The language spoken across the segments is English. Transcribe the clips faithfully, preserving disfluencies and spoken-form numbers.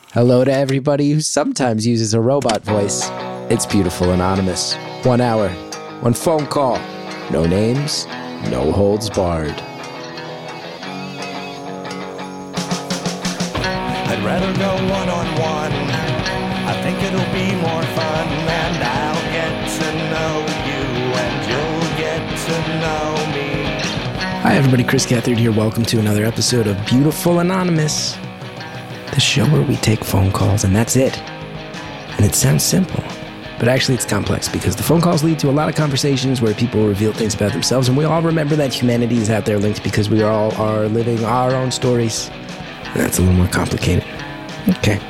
Hello to everybody who sometimes uses a robot voice. It's Beautiful Anonymous. One hour, one phone call, no names, no holds barred. I'd rather go one-on-one. I think it'll be more fun, and I'll get to know you, and you'll get to know me. Hi everybody, Chris Gethard here. Welcome to another episode of Beautiful Anonymous, the show where we take phone calls, and that's it. And it sounds simple, but actually it's complex because the phone calls lead to a lot of conversations where people reveal things about themselves, and we all remember that humanity is out there linked because we all are living our own stories. And that's a little more complicated. Okay.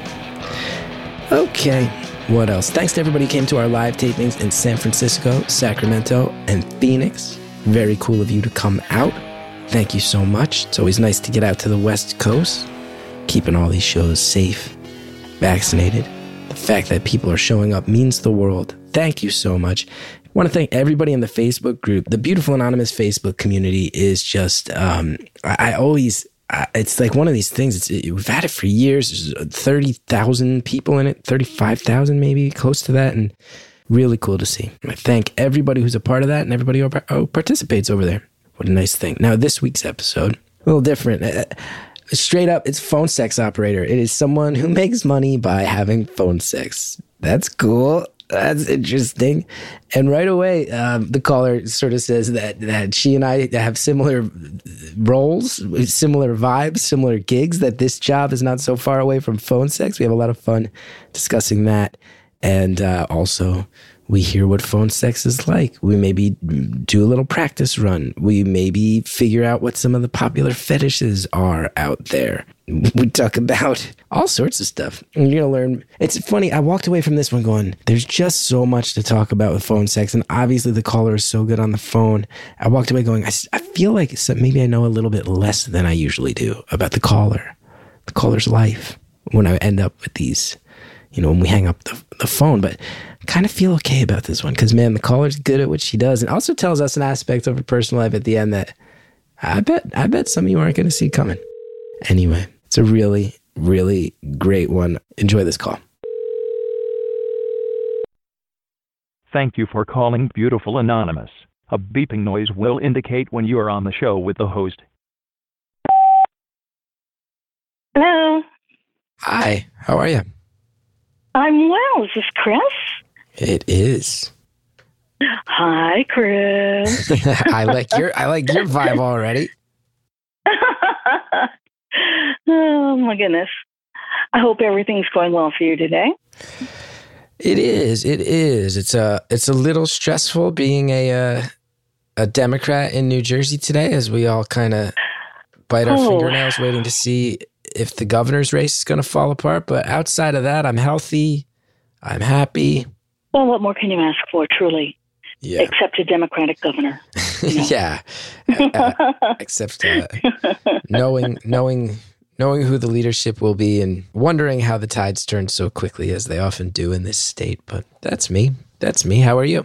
Okay. What else? Thanks to everybody who came to our live tapings in San Francisco, Sacramento, and Phoenix. Very cool of you to come out. Thank you so much. It's always nice to get out to the West Coast, keeping all these shows safe, vaccinated. The fact that people are showing up means the world. Thank you so much. I want to thank everybody in the Facebook group. The Beautiful Anonymous Facebook community is just, um, I, I always... Uh, it's like one of these things. It's, it, we've had it for years. There's thirty thousand people in it, thirty-five thousand maybe, close to that, and really cool to see. I thank everybody who's a part of that and everybody who, who participates over there. What a nice thing. Now, this week's episode, a little different. Uh, straight up, it's phone sex operator. It is someone who makes money by having phone sex. That's cool. That's interesting. And right away, um, the caller sort of says that, that she and I have similar roles, similar vibes, similar gigs, that this job is not so far away from phone sex. We have a lot of fun discussing that. And uh, also, we hear what phone sex is like. We maybe do a little practice run. We maybe figure out what some of the popular fetishes are out there. We talk about all sorts of stuff. And you're going to learn. It's funny. I walked away from this one going, there's just so much to talk about with phone sex. And obviously the caller is so good on the phone. I walked away going, I, I feel like maybe I know a little bit less than I usually do about the caller, the caller's life when I end up with these, you know, when we hang up the, the phone. But I kind of feel okay about this one because, man, the caller's good at what she does. And also tells us an aspect of her personal life at the end that I bet, I bet some of you aren't going to see coming. Anyway. It's a really, really great one. Enjoy this call. Thank you for calling Beautiful Anonymous. A beeping noise will indicate when you are on the show with the host. Hello. Hi, how are you? I'm well. Is this Chris? It is. Hi, Chris. I like your I like your vibe already. Oh, my goodness. I hope everything's going well for you today. It is. It is. It's a, it's a little stressful being a uh, a Democrat in New Jersey today as we all kind of bite our Oh. fingernails waiting to see if the governor's race is going to fall apart. But outside of that, I'm healthy. I'm happy. Well, what more can you ask for, truly? Yeah. Except a Democratic governor. You know? Yeah. Uh, except uh, knowing knowing knowing who the leadership will be and wondering how the tides turn so quickly as they often do in this state. But that's me. That's me. How are you?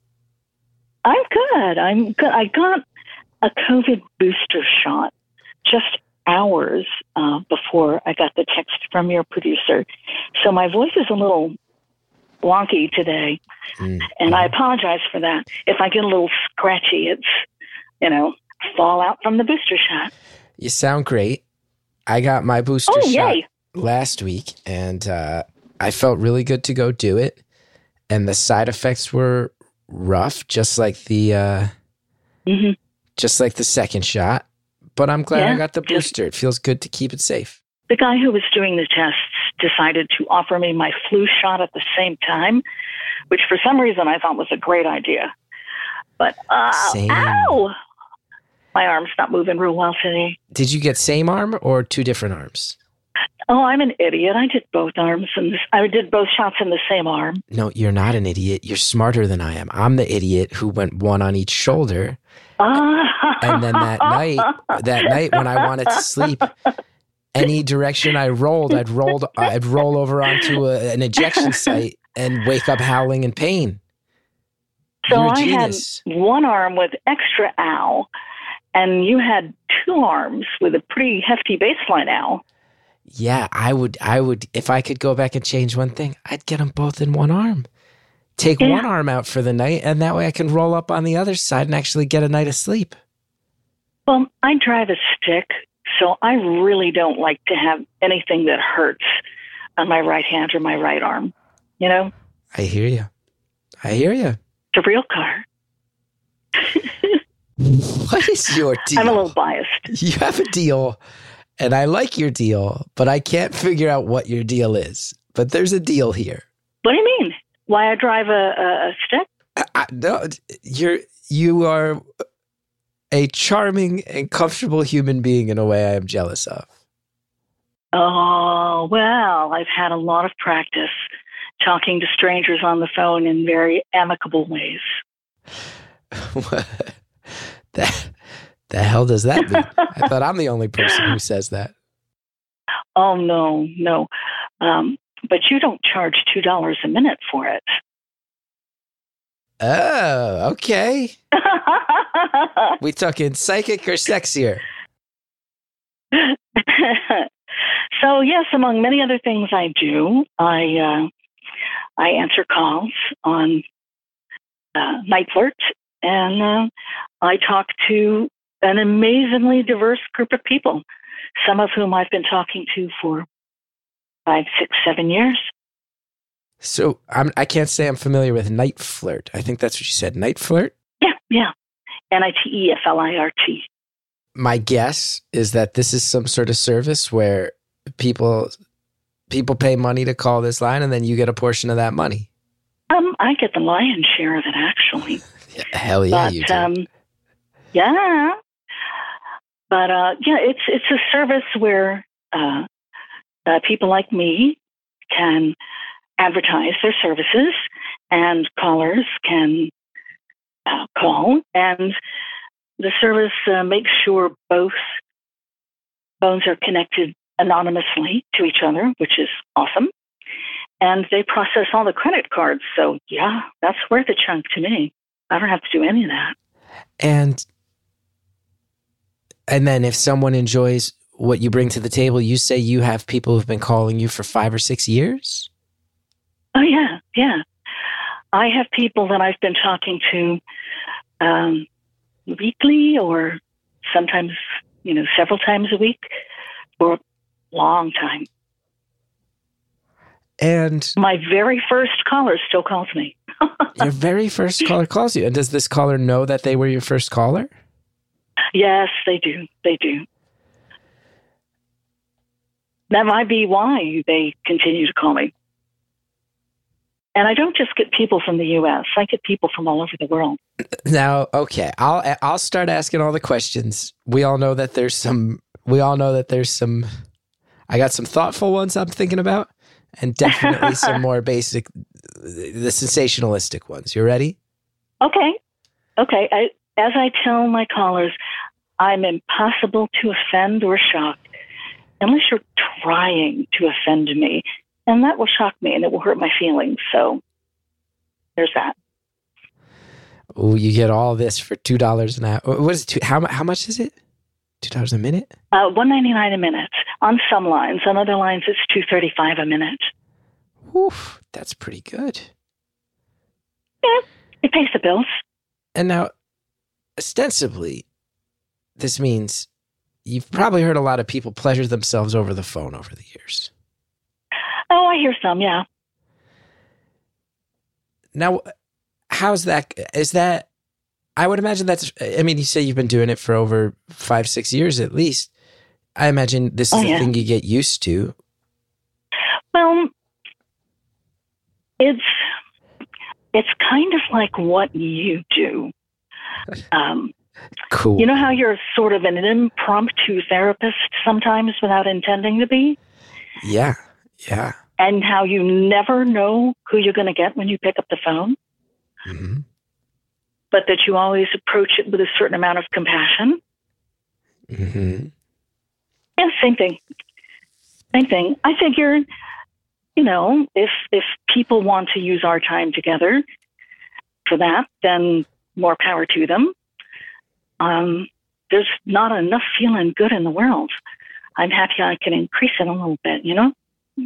I'm good. I'm good. I got a COVID booster shot just hours uh, before I got the text from your producer. So my voice is a little wonky today, mm. and I apologize for that. If I get a little scratchy, it's, you know, fallout from the booster shot. You sound great. I got my booster oh, shot yay. last week, and uh, I felt really good to go do it. And the side effects were rough, just like the uh, mm-hmm. just like the second shot. But I'm glad yeah, I got the booster. Just, it feels good to keep it safe. The guy who was doing the tests decided to offer me my flu shot at the same time, which for some reason I thought was a great idea. But, uh, Same. ow! My arm's not moving real well today. Did you get same arm or two different arms? Oh, I'm an idiot. I did both arms, and I did both shots in the same arm. No, you're not an idiot. You're smarter than I am. I'm the idiot who went one on each shoulder. And then that night, that night when I wanted to sleep, any direction I rolled, I'd rolled, I'd roll over onto a, an ejection site and wake up howling in pain. So You're a I had genius. one arm with extra ow, and you had two arms with a pretty hefty baseline ow. Yeah, I would, I would, if I could go back and change one thing, I'd get them both in one arm. Take Yeah. one arm out for the night, and that way I can roll up on the other side and actually get a night of sleep. Well, I drive a stick, so I really don't like to have anything that hurts on my right hand or my right arm. You know? I hear you. I hear you. It's a real car. What is your deal? I'm a little biased. You have a deal, and I like your deal, but I can't figure out what your deal is. But there's a deal here. What do you mean? Why I drive a, a, a stick? I, I, no, you're you are a charming and comfortable human being in a way I am jealous of. Oh, well, I've had a lot of practice talking to strangers on the phone in very amicable ways. That, the hell does that mean? I thought I'm the only person who says that. Oh, no, no. Um, but you don't charge two dollars a minute for it. Oh, okay. We talking psychic or sexier? So, yes, among many other things I do, I uh, I answer calls on uh, Night Flirt, and uh, I talk to an amazingly diverse group of people, some of whom I've been talking to for five, six, seven years. So I'm, I can't say I'm familiar with Night Flirt. I think that's what you said. Night Flirt? Yeah, yeah. N I T E F L I R T. My guess is that this is some sort of service where people people pay money to call this line, and then you get a portion of that money. Um, I get the lion's share of it, actually. Yeah, hell yeah, but, you do. Um, yeah. But, uh, yeah, it's it's a service where uh, uh, people like me can advertise their services, and callers can uh, call, and the service uh, makes sure both phones are connected anonymously to each other, which is awesome. And they process all the credit cards. So, yeah, that's worth a chunk to me. I don't have to do any of that. And and then if someone enjoys what you bring to the table, you say you have people who've been calling you for five or six years? Oh, yeah, yeah. I have people that I've been talking to um, weekly or sometimes, you know, several times a week for a long time. And my very first caller still calls me. Your very first caller calls you. And does this caller know that they were your first caller? Yes, they do. They do. That might be why they continue to call me. And I don't just get people from the U S. I get people from all over the world. Now, okay, I'll I'll start asking all the questions. We all know that there's some. We all know that there's some. I got some thoughtful ones I'm thinking about, and definitely some more basic, the sensationalistic ones. You ready? Okay. Okay. I, as I tell my callers, I'm impossible to offend or shock unless you're trying to offend me. And that will shock me and it will hurt my feelings. So there's that. Oh, you get all this for two dollars an hour. What is it? Two, how, how much is it? two dollars a minute? Uh, one ninety-nine a minute on some lines. On other lines, it's two thirty-five a minute. Oof, that's pretty good. Yeah, it pays the bills. And now, ostensibly, this means you've probably heard a lot of people pleasure themselves over the phone over the years. Oh, I hear some, yeah. Now, how's that? Is that, I would imagine that's, I mean, you say you've been doing it for over five, six years at least. I imagine this is oh, a yeah. thing you get used to. Well, it's, it's kind of like what you do. Um, cool. You know how you're sort of an impromptu therapist sometimes without intending to be? Yeah, yeah. And how you never know who you're going to get when you pick up the phone? Mm-hmm. But that you always approach it with a certain amount of compassion? Mm-hmm. Yeah, same thing. Same thing. I figure, you know, if if people want to use our time together for that, then more power to them. Um, there's not enough feeling good in the world. I'm happy I can increase it a little bit, you know?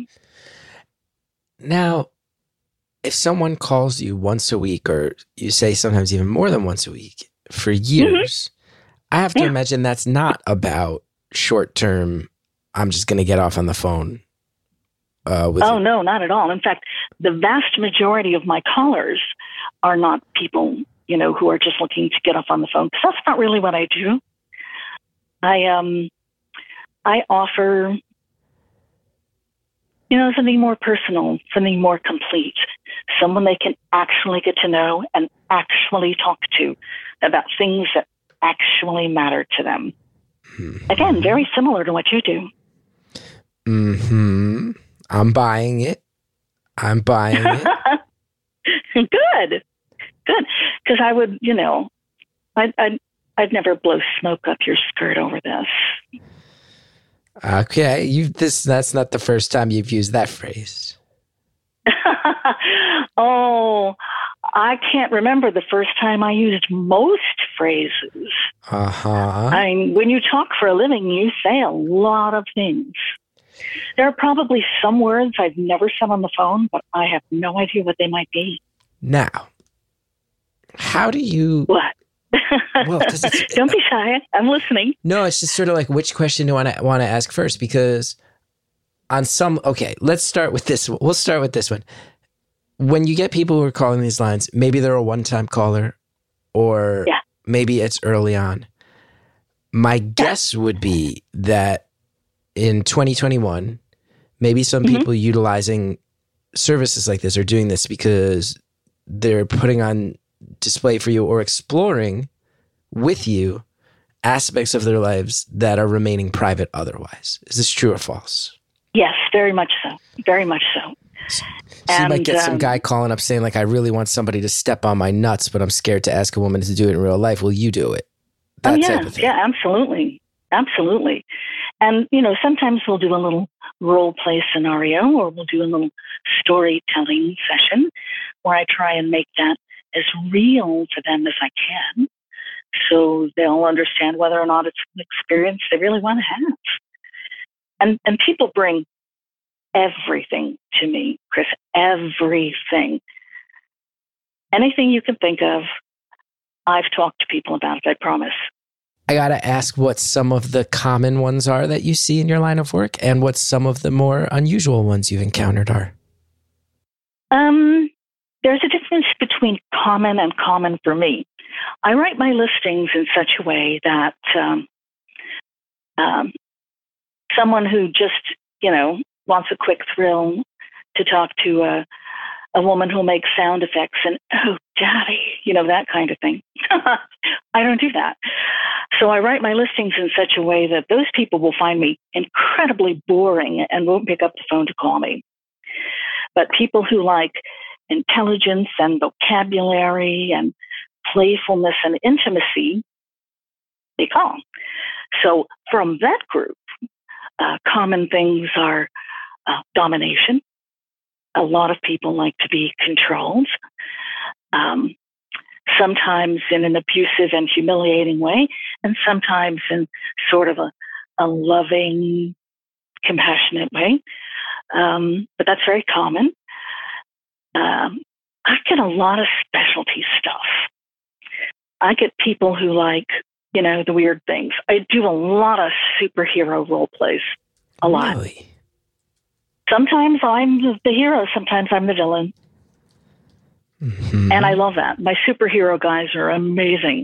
Now, if someone calls you once a week, or you say sometimes even more than once a week for years, mm-hmm. I have to yeah. imagine that's not about short-term, I'm just going to get off on the phone. Uh, with oh, you. No, not at all. In fact, the vast majority of my callers are not people, you know, who are just looking to get off on the phone, because that's not really what I do. I, um, I offer, you know, something more personal, something more complete, someone they can actually get to know and actually talk to about things that actually matter to them. Mm-hmm. Again, very similar to what you do. Mm-hmm. I'm buying it. I'm buying it. Good. Good. Because I would, you know, I'd, I'd, I'd never blow smoke up your skirt over this. Okay. You this that's not the first time you've used that phrase. Oh, I can't remember the first time I used most phrases. Uh-huh. I mean, when you talk for a living, you say a lot of things. There are probably some words I've never said on the phone, but I have no idea what they might be. Now, how do you... What? Well, it's, don't be shy. I'm listening. No, it's just sort of like, which question do I want to want to ask first? Because on some... Okay, let's start with this. We'll start with this one. When you get people who are calling these lines, maybe they're a one-time caller, or yeah. maybe it's early on. My guess yeah. would be that in twenty twenty-one, maybe some mm-hmm. people utilizing services like this are doing this because they're putting on display for you or exploring with you aspects of their lives that are remaining private otherwise. Is this true or false? Yes, very much so. Very much so. So, so you might get um, some guy calling up saying, like, I really want somebody to step on my nuts, but I'm scared to ask a woman to do it in real life. Will you do it? That oh, yeah. type of thing. Yeah, absolutely. Absolutely. And, you know, sometimes we'll do a little role play scenario, or we'll do a little storytelling session where I try and make that as real to them as I can, so they'll understand whether or not it's an experience they really want to have. And and people bring everything to me, Chris, everything. Anything you can think of, I've talked to people about it, I promise. I got to ask what some of the common ones are that you see in your line of work, and what some of the more unusual ones you've encountered are. Um, there's a difference between common and common for me. I write my listings in such a way that um, um, someone who just, you know, wants a quick thrill to talk to a, a woman who'll make sound effects and, oh, daddy, you know, that kind of thing. I don't do that. So I write my listings in such a way that those people will find me incredibly boring and won't pick up the phone to call me. But people who like intelligence and vocabulary and playfulness and intimacy, they call. So from that group, uh, common things are uh, domination. A lot of people like to be controlled, um, sometimes in an abusive and humiliating way, and sometimes in sort of a, a loving, compassionate way. Um, but that's very common. Um, I get a lot of specialty stuff. I get people who like, you know, the weird things. I do a lot of superhero role plays. A lot. Really? Sometimes I'm the hero, sometimes I'm the villain. Mm-hmm. And I love that. My superhero guys are amazing.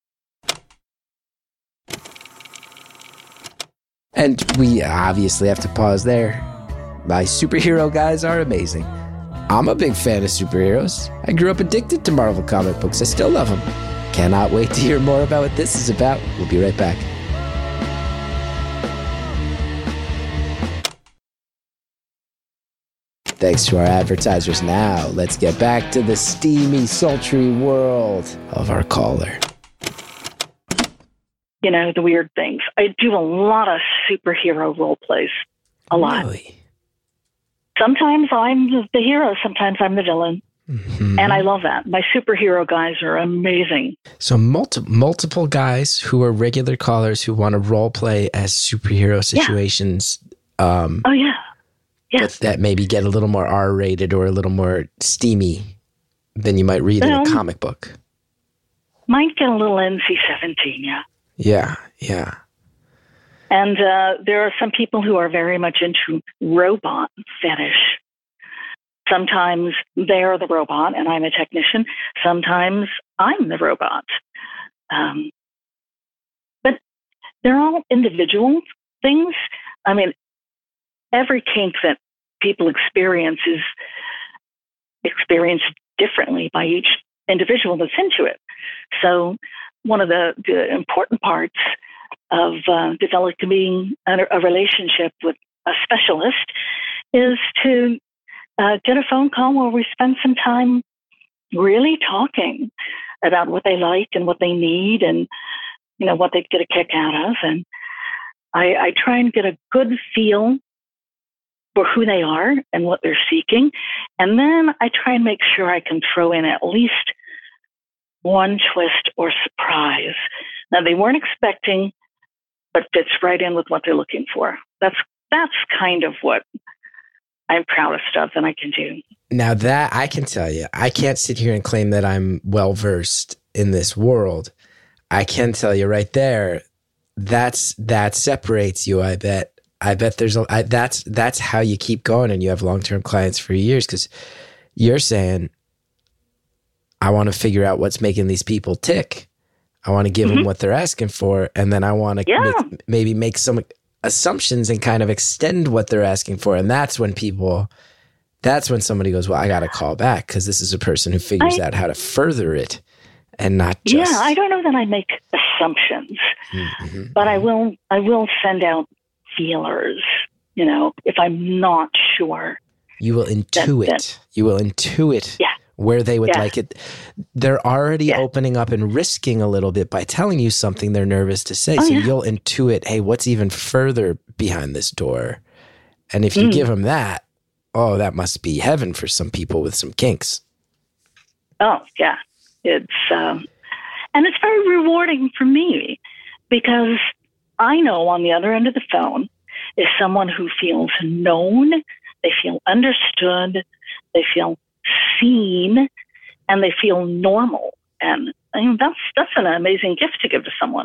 And we obviously have to pause there. My superhero guys are amazing. I'm a big fan of superheroes. I grew up addicted to Marvel comic books. I still love them. Cannot wait to hear more about what this is about. We'll be right back. Thanks to our advertisers. Now, let's get back to the steamy, sultry world of our caller. You know, the weird things. I do a lot of superhero role plays. A lot. Really? Sometimes I'm the hero, sometimes I'm the villain. Mm-hmm. And I love that. My superhero guys are amazing. So multi- multiple guys who are regular callers who want to role play as superhero situations. Yeah. Um, oh, yeah. Yeah. But that maybe get a little more R-rated or a little more steamy than you might read well, in a comic book. Might get a little N C seventeen, yeah. Yeah, yeah. And uh, there are some people who are very much into robot fetish. Sometimes they're the robot and I'm a technician. Sometimes I'm the robot. Um, but they're all individual things. I mean, every kink that people experience is experienced differently by each individual that's into it. So one of the, the important parts of uh, developing a, a relationship with a specialist is to uh, get a phone call where we spend some time really talking about what they like and what they need and, you know, what they'd get a kick out of. And I, I try and get a good feel for who they are and what they're seeking. And then I try and make sure I can throw in at least one twist or surprise. Now, they weren't expecting, but fits right in with what they're looking for. That's that's kind of what I'm proudest of that I can do. Now that I can tell you, I can't sit here and claim that I'm well-versed in this world. I can tell you right there, that's that separates you, I bet. I bet there's a, I, that's, that's how you keep going and you have long-term clients for years, because you're saying, I want to figure out what's making these people tick. I want to give mm-hmm. them what they're asking for. And then I want to yeah. make, maybe make some assumptions and kind of extend what they're asking for. And that's when people, that's when somebody goes, well, I got to call back because this is a person who figures I, out how to further it and not just. Yeah, I don't know that I make assumptions, mm-hmm. but I will, I will send out feelers, you know, if I'm not sure. You will intuit. That, that, you will intuit yeah. where they would yeah. like it. They're already yeah. opening up and risking a little bit by telling you something they're nervous to say. Oh, so yeah. you'll intuit, hey, what's even further behind this door? And if you mm. give them that, oh, that must be heaven for some people with some kinks. Oh, yeah. It's, um, and it's very rewarding for me because I know on the other end of the phone is someone who feels known, they feel understood, they feel seen, and they feel normal. And I mean, that's that's an amazing gift to give to someone.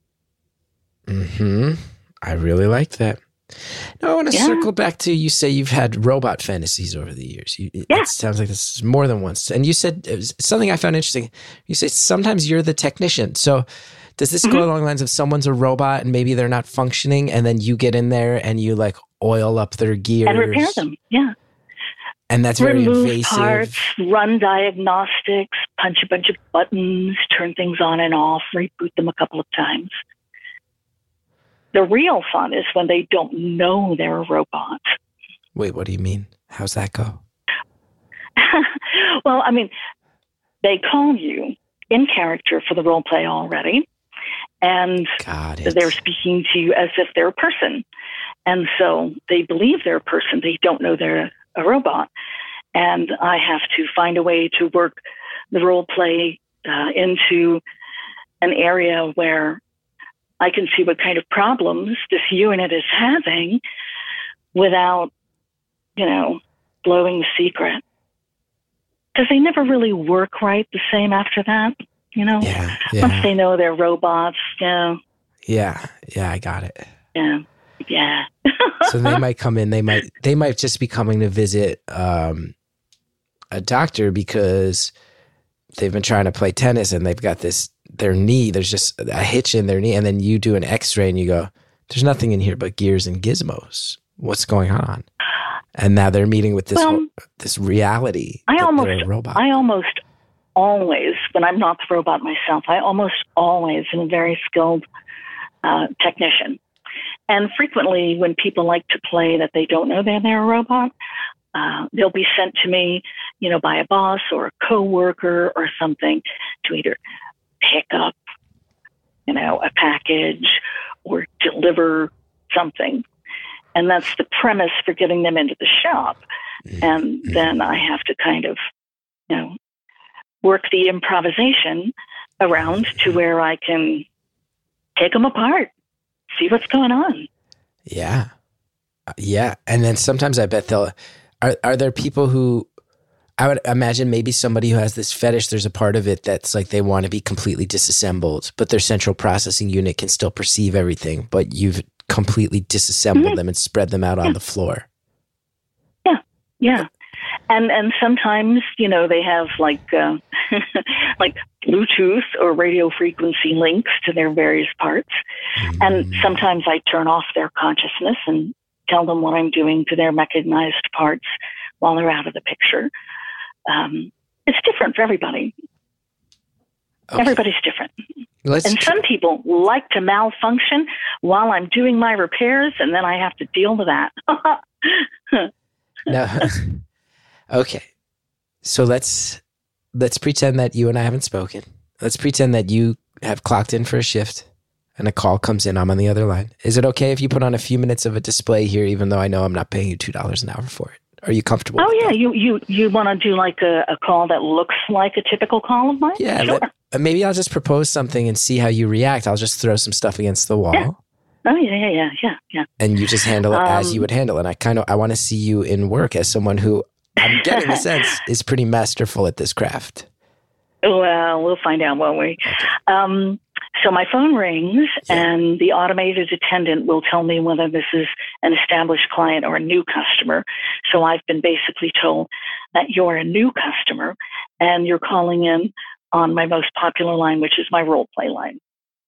Hmm. I really like that. Now I want to yeah. circle back to, you say you've had robot fantasies over the years. You, yeah. It sounds like this is more than once. And you said it was something I found interesting. You say sometimes you're the technician. So does this mm-hmm. go along the lines of someone's a robot and maybe they're not functioning, and then you get in there and you like oil up their gears and repair them? Yeah. And that's very Remove invasive. Parts, run diagnostics, punch a bunch of buttons, turn things on and off, reboot them a couple of times. The real fun is when they don't know they're a robot. Wait, what do you mean? How's that go? Well, I mean, they call you in character for the role play already, and they're speaking to you as if they're a person. And so they believe they're a person. They don't know they're a robot. And I have to find a way to work the role play uh, into an area where I can see what kind of problems this unit is having without, you know, blowing the secret. Because they never really work right the same after that, you know? Yeah, yeah. Once they know they're robots, you know. Yeah, yeah, I got it. Yeah, yeah. So they might come in, they might they might just be coming to visit um, a doctor because they've been trying to play tennis and they've got this, their knee, there's just a hitch in their knee, and then you do an x-ray and you go, there's nothing in here but gears and gizmos. What's going on? And now they're meeting with this well, this reality. I almost, they're a robot. I almost always, when I'm not the robot myself, I almost always am a very skilled uh, technician. And frequently when people like to play that they don't know they're, they're a robot, uh, they'll be sent to me, you know, by a boss or a coworker or something to either pick up, you know, a package or deliver something. And that's the premise for getting them into the shop. And then I have to kind of you know, work the improvisation around to where I can take them apart, see what's going on. Yeah. Yeah. And then sometimes I bet they'll, are, are there people who, I would imagine maybe somebody who has this fetish, there's a part of it that's like they want to be completely disassembled, but their central processing unit can still perceive everything, but you've completely disassembled mm-hmm. them and spread them out yeah. on the floor. Yeah. Yeah. And and sometimes, you know, they have like uh, like Bluetooth or radio frequency links to their various parts. Mm. And sometimes I turn off their consciousness and tell them what I'm doing to their mechanized parts while they're out of the picture. Um, it's different for everybody. Okay. Everybody's different. Let's and some tr- people like to malfunction while I'm doing my repairs, and then I have to deal with that. No. Okay. So let's let's pretend that you and I haven't spoken. Let's pretend that you have clocked in for a shift and a call comes in. I'm on the other line. Is it okay if you put on a few minutes of a display here, even though I know I'm not paying you two dollars an hour for it? Are you comfortable? Oh, with yeah. that? You you you want to do like a, a call that looks like a typical call of mine? Yeah. Sure. Let, maybe I'll just propose something and see how you react. I'll just throw some stuff against the wall. Yeah. Oh, yeah, yeah, yeah, yeah, yeah. And you just handle it um, as you would handle it. And I kind of, I want to see you in work as someone who, I'm getting the sense, is pretty masterful at this craft. Well, we'll find out, won't we? Okay. Um, so my phone rings, yeah. and the automated attendant will tell me whether this is an established client or a new customer. So I've been basically told that you're a new customer, and you're calling in on my most popular line, which is my role play line.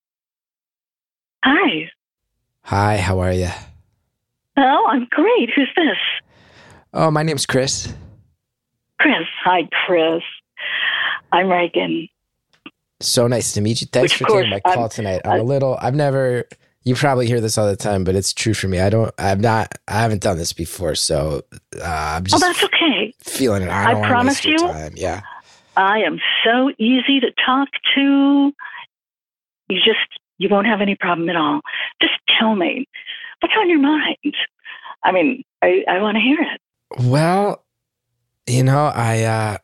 Hi. Hi, how are you? Oh, I'm great. Who's this? Oh, my name's Chris. Chris. Hi, Chris. I'm Reagan. So nice to meet you. Thanks Which, for course, taking my call I'm, tonight. I'm I, a little, I've never, you probably hear this all the time, but it's true for me. I don't, I'm not, I haven't done this before. So uh, I'm just oh, that's okay. feeling it. I don't I promise waste your you, time. Yeah. I am so easy to talk to. You just, you won't have any problem at all. Just tell me, what's on your mind? I mean, I, I want to hear it. Well, you know, I, uh,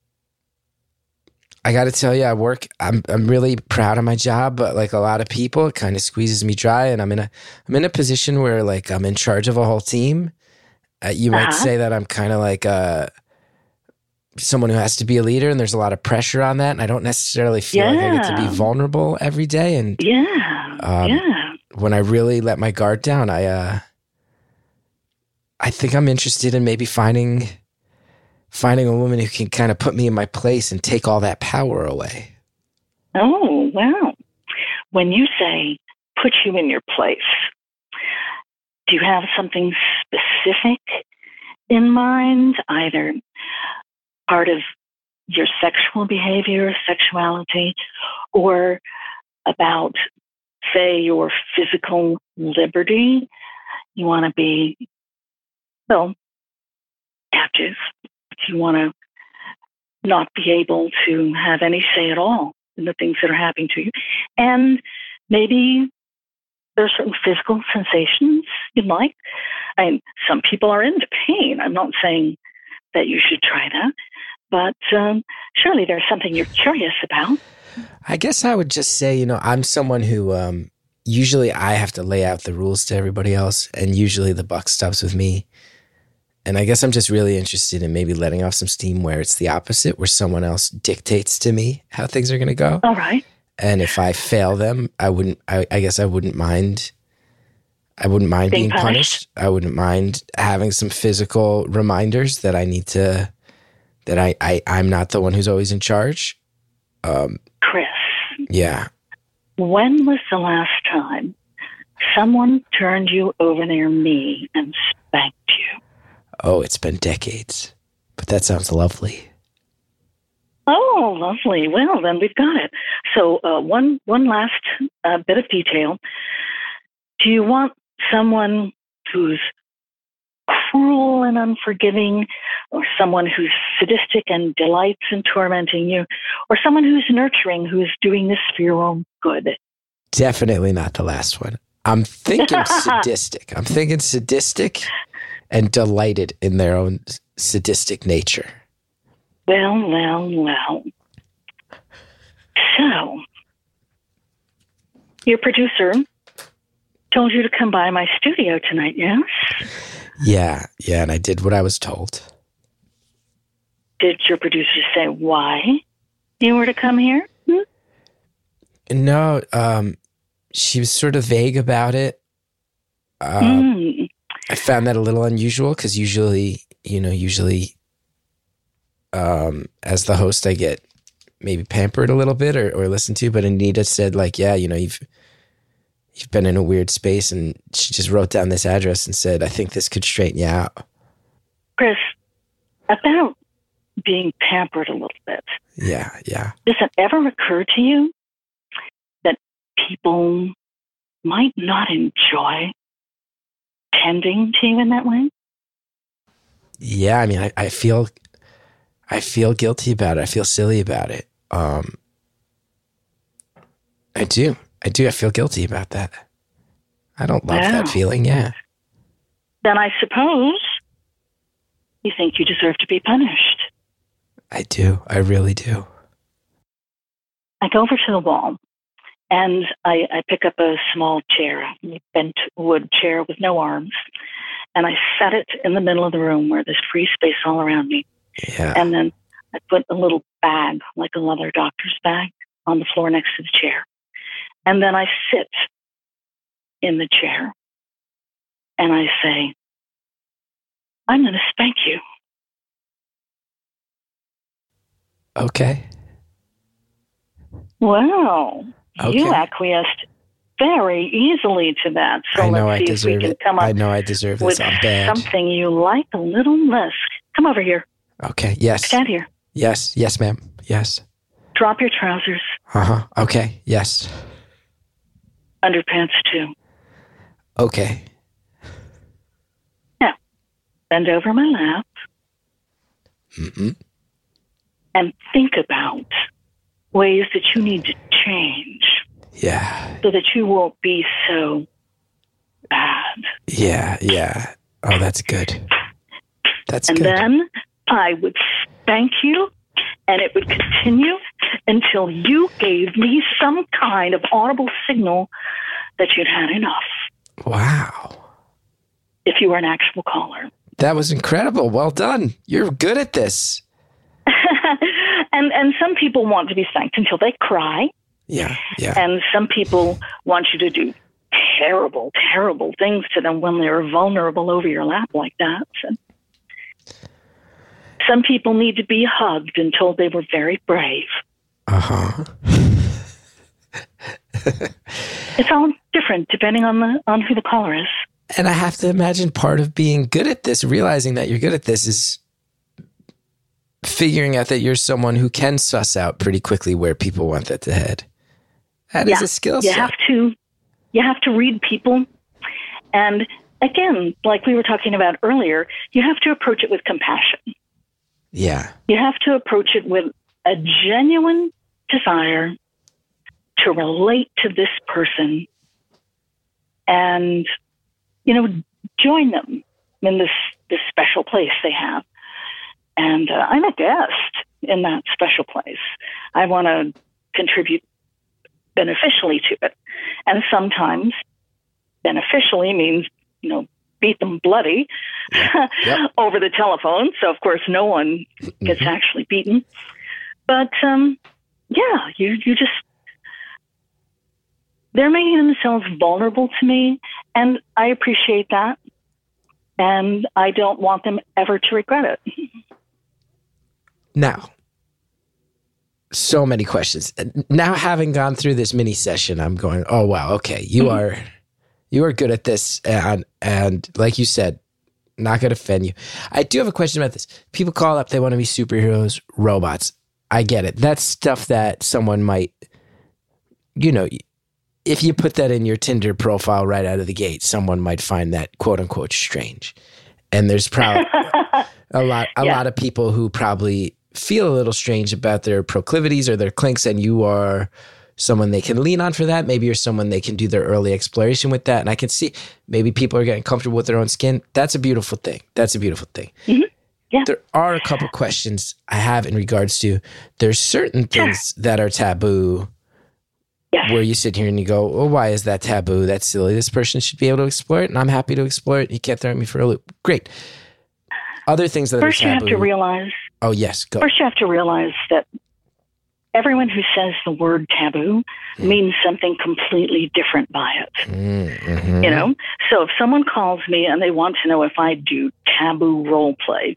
I got to tell you, I work, I'm, I'm really proud of my job, but like a lot of people, it kind of squeezes me dry. And I'm in a, I'm in a position where like I'm in charge of a whole team. Uh, you uh-huh. might say that I'm kind of like, uh, someone who has to be a leader, and there's a lot of pressure on that. And I don't necessarily feel yeah. like I get to be vulnerable every day. And yeah, um, yeah. when I really let my guard down, I, uh, I think I'm interested in maybe finding, finding a woman who can kind of put me in my place and take all that power away. Oh, wow. When you say put you in your place, do you have something specific in mind, either part of your sexual behavior, sexuality, or about, say, your physical liberty? You want to be, well, captive. You want to not be able to have any say at all in the things that are happening to you. And maybe there are certain physical sensations you'd like. I mean, some people are into pain. I'm not saying that you should try that, but um, surely there's something you're curious about. I guess I would just say, you know, I'm someone who um, usually I have to lay out the rules to everybody else, and usually the buck stops with me. And I guess I'm just really interested in maybe letting off some steam where it's the opposite, where someone else dictates to me how things are going to go. All right. And if I fail them, I wouldn't, I, I guess I wouldn't mind, I wouldn't mind being, being punished. punished. I wouldn't mind having some physical reminders that I need to, that I, I, I'm not the one who's always in charge. Um, Chris. Yeah. When was the last time someone turned you over their knee and spanked you? Oh, it's been decades, but that sounds lovely. Oh, lovely. Well, then we've got it. So uh, one one last uh, bit of detail. Do you want someone who's cruel and unforgiving, or someone who's sadistic and delights in tormenting you, or someone who's nurturing, who's doing this for your own good? Definitely not the last one. I'm thinking sadistic. I'm thinking sadistic and delighted in their own sadistic nature. Well, well, well. So, your producer told you to come by my studio tonight, yes? Yeah, yeah, and I did what I was told. Did your producer say why you were to come here? Hmm? No, um, she was sort of vague about it. Um, Mm. I found that a little unusual because usually, you know, usually um, as the host, I get maybe pampered a little bit or, or listened to. But Anita said, like, yeah, you know, you've you've been in a weird space, and she just wrote down this address and said, I think this could straighten you out. Chris, about being pampered a little bit, Yeah, yeah. does it ever occur to you that people might not enjoy tending to you in that way? Yeah, I mean, I, I feel, I feel guilty about it. I feel silly about it. Um, I do. I do. I feel guilty about that. I don't love Wow. that feeling. Yeah. Then I suppose you think you deserve to be punished. I do. I really do. I go over to the wall and I, I pick up a small chair, a bent wood chair with no arms, and I set it in the middle of the room where there's free space all around me. Yeah. And then I put a little bag, like a leather doctor's bag, on the floor next to the chair. And then I sit in the chair and I say, I'm going to spank you. Okay. Wow. You Okay. acquiesced very easily to that. So I know I let's see if we deserve can it. come up I know I deserve with this. I'm bad. something you like a little less. Come over here. Okay. Yes. Stand here. Yes. Yes, ma'am. Yes. Drop your trousers. Uh-huh. Okay. Yes. Underpants too. Okay. Now, bend over my lap Mm-hmm. and think about ways that you need to change Yeah. so that you won't be so bad. Yeah. Yeah. Oh, that's good. That's And good. then I would spank you, and it would continue until you gave me some kind of audible signal that you'd had enough, Wow. if you were an actual caller. That was incredible. Well done. You're good at this. and and some people want to be spanked until they cry, Yeah. Yeah. and some people want you to do terrible, terrible things to them when they're vulnerable over your lap like that. And some people need to be hugged and told they were very brave. Uh-huh. It's all different depending on the on who the caller is. And I have to imagine part of being good at this, realizing that you're good at this, is figuring out that you're someone who can suss out pretty quickly where people want that to head. That is Yeah. a skill You set. have to you have to read people, and again, like we were talking about earlier, you have to approach it with compassion. Yeah. You have to approach it with a genuine desire to relate to this person and, you know, join them in this, this special place they have. And uh, I'm a guest in that special place. I want to contribute beneficially to it. And sometimes beneficially means, you know, beat them bloody Yep. over the telephone. So, of course, no one gets Mhm. actually beaten. But, um, yeah, you, you just, they're making themselves vulnerable to me, and I appreciate that. And I don't want them ever to regret it. Now, so many questions. Now, having gone through this mini session, I'm going, oh, wow, okay, you Mhm. are you are good at this. And, and like you said, not going to offend you. I do have a question about this. People call up, they want to be superheroes, robots. I get it. That's stuff that someone might, you know, if you put that in your Tinder profile right out of the gate, someone might find that quote unquote strange. And there's probably a lot, a Yeah. lot of people who probably feel a little strange about their proclivities or their clinks, and you are someone they can lean on for that. Maybe you're someone they can do their early exploration with that. And I can see maybe people are getting comfortable with their own skin. That's a beautiful thing. That's a beautiful thing. Mhm. Yeah. There are a couple questions I have in regards to there's certain things sure. that are taboo yes. where you sit here and you go, oh, why is that taboo? That's silly. This person should be able to explore it, and I'm happy to explore it. You can't throw me for a loop. Great. Other things that first are taboo. First you have to realize. Oh, yes. Go. First you have to realize that everyone who says the word taboo mm. means something completely different by it. Mm-hmm. You know? So if someone calls me and they want to know if I do taboo role play,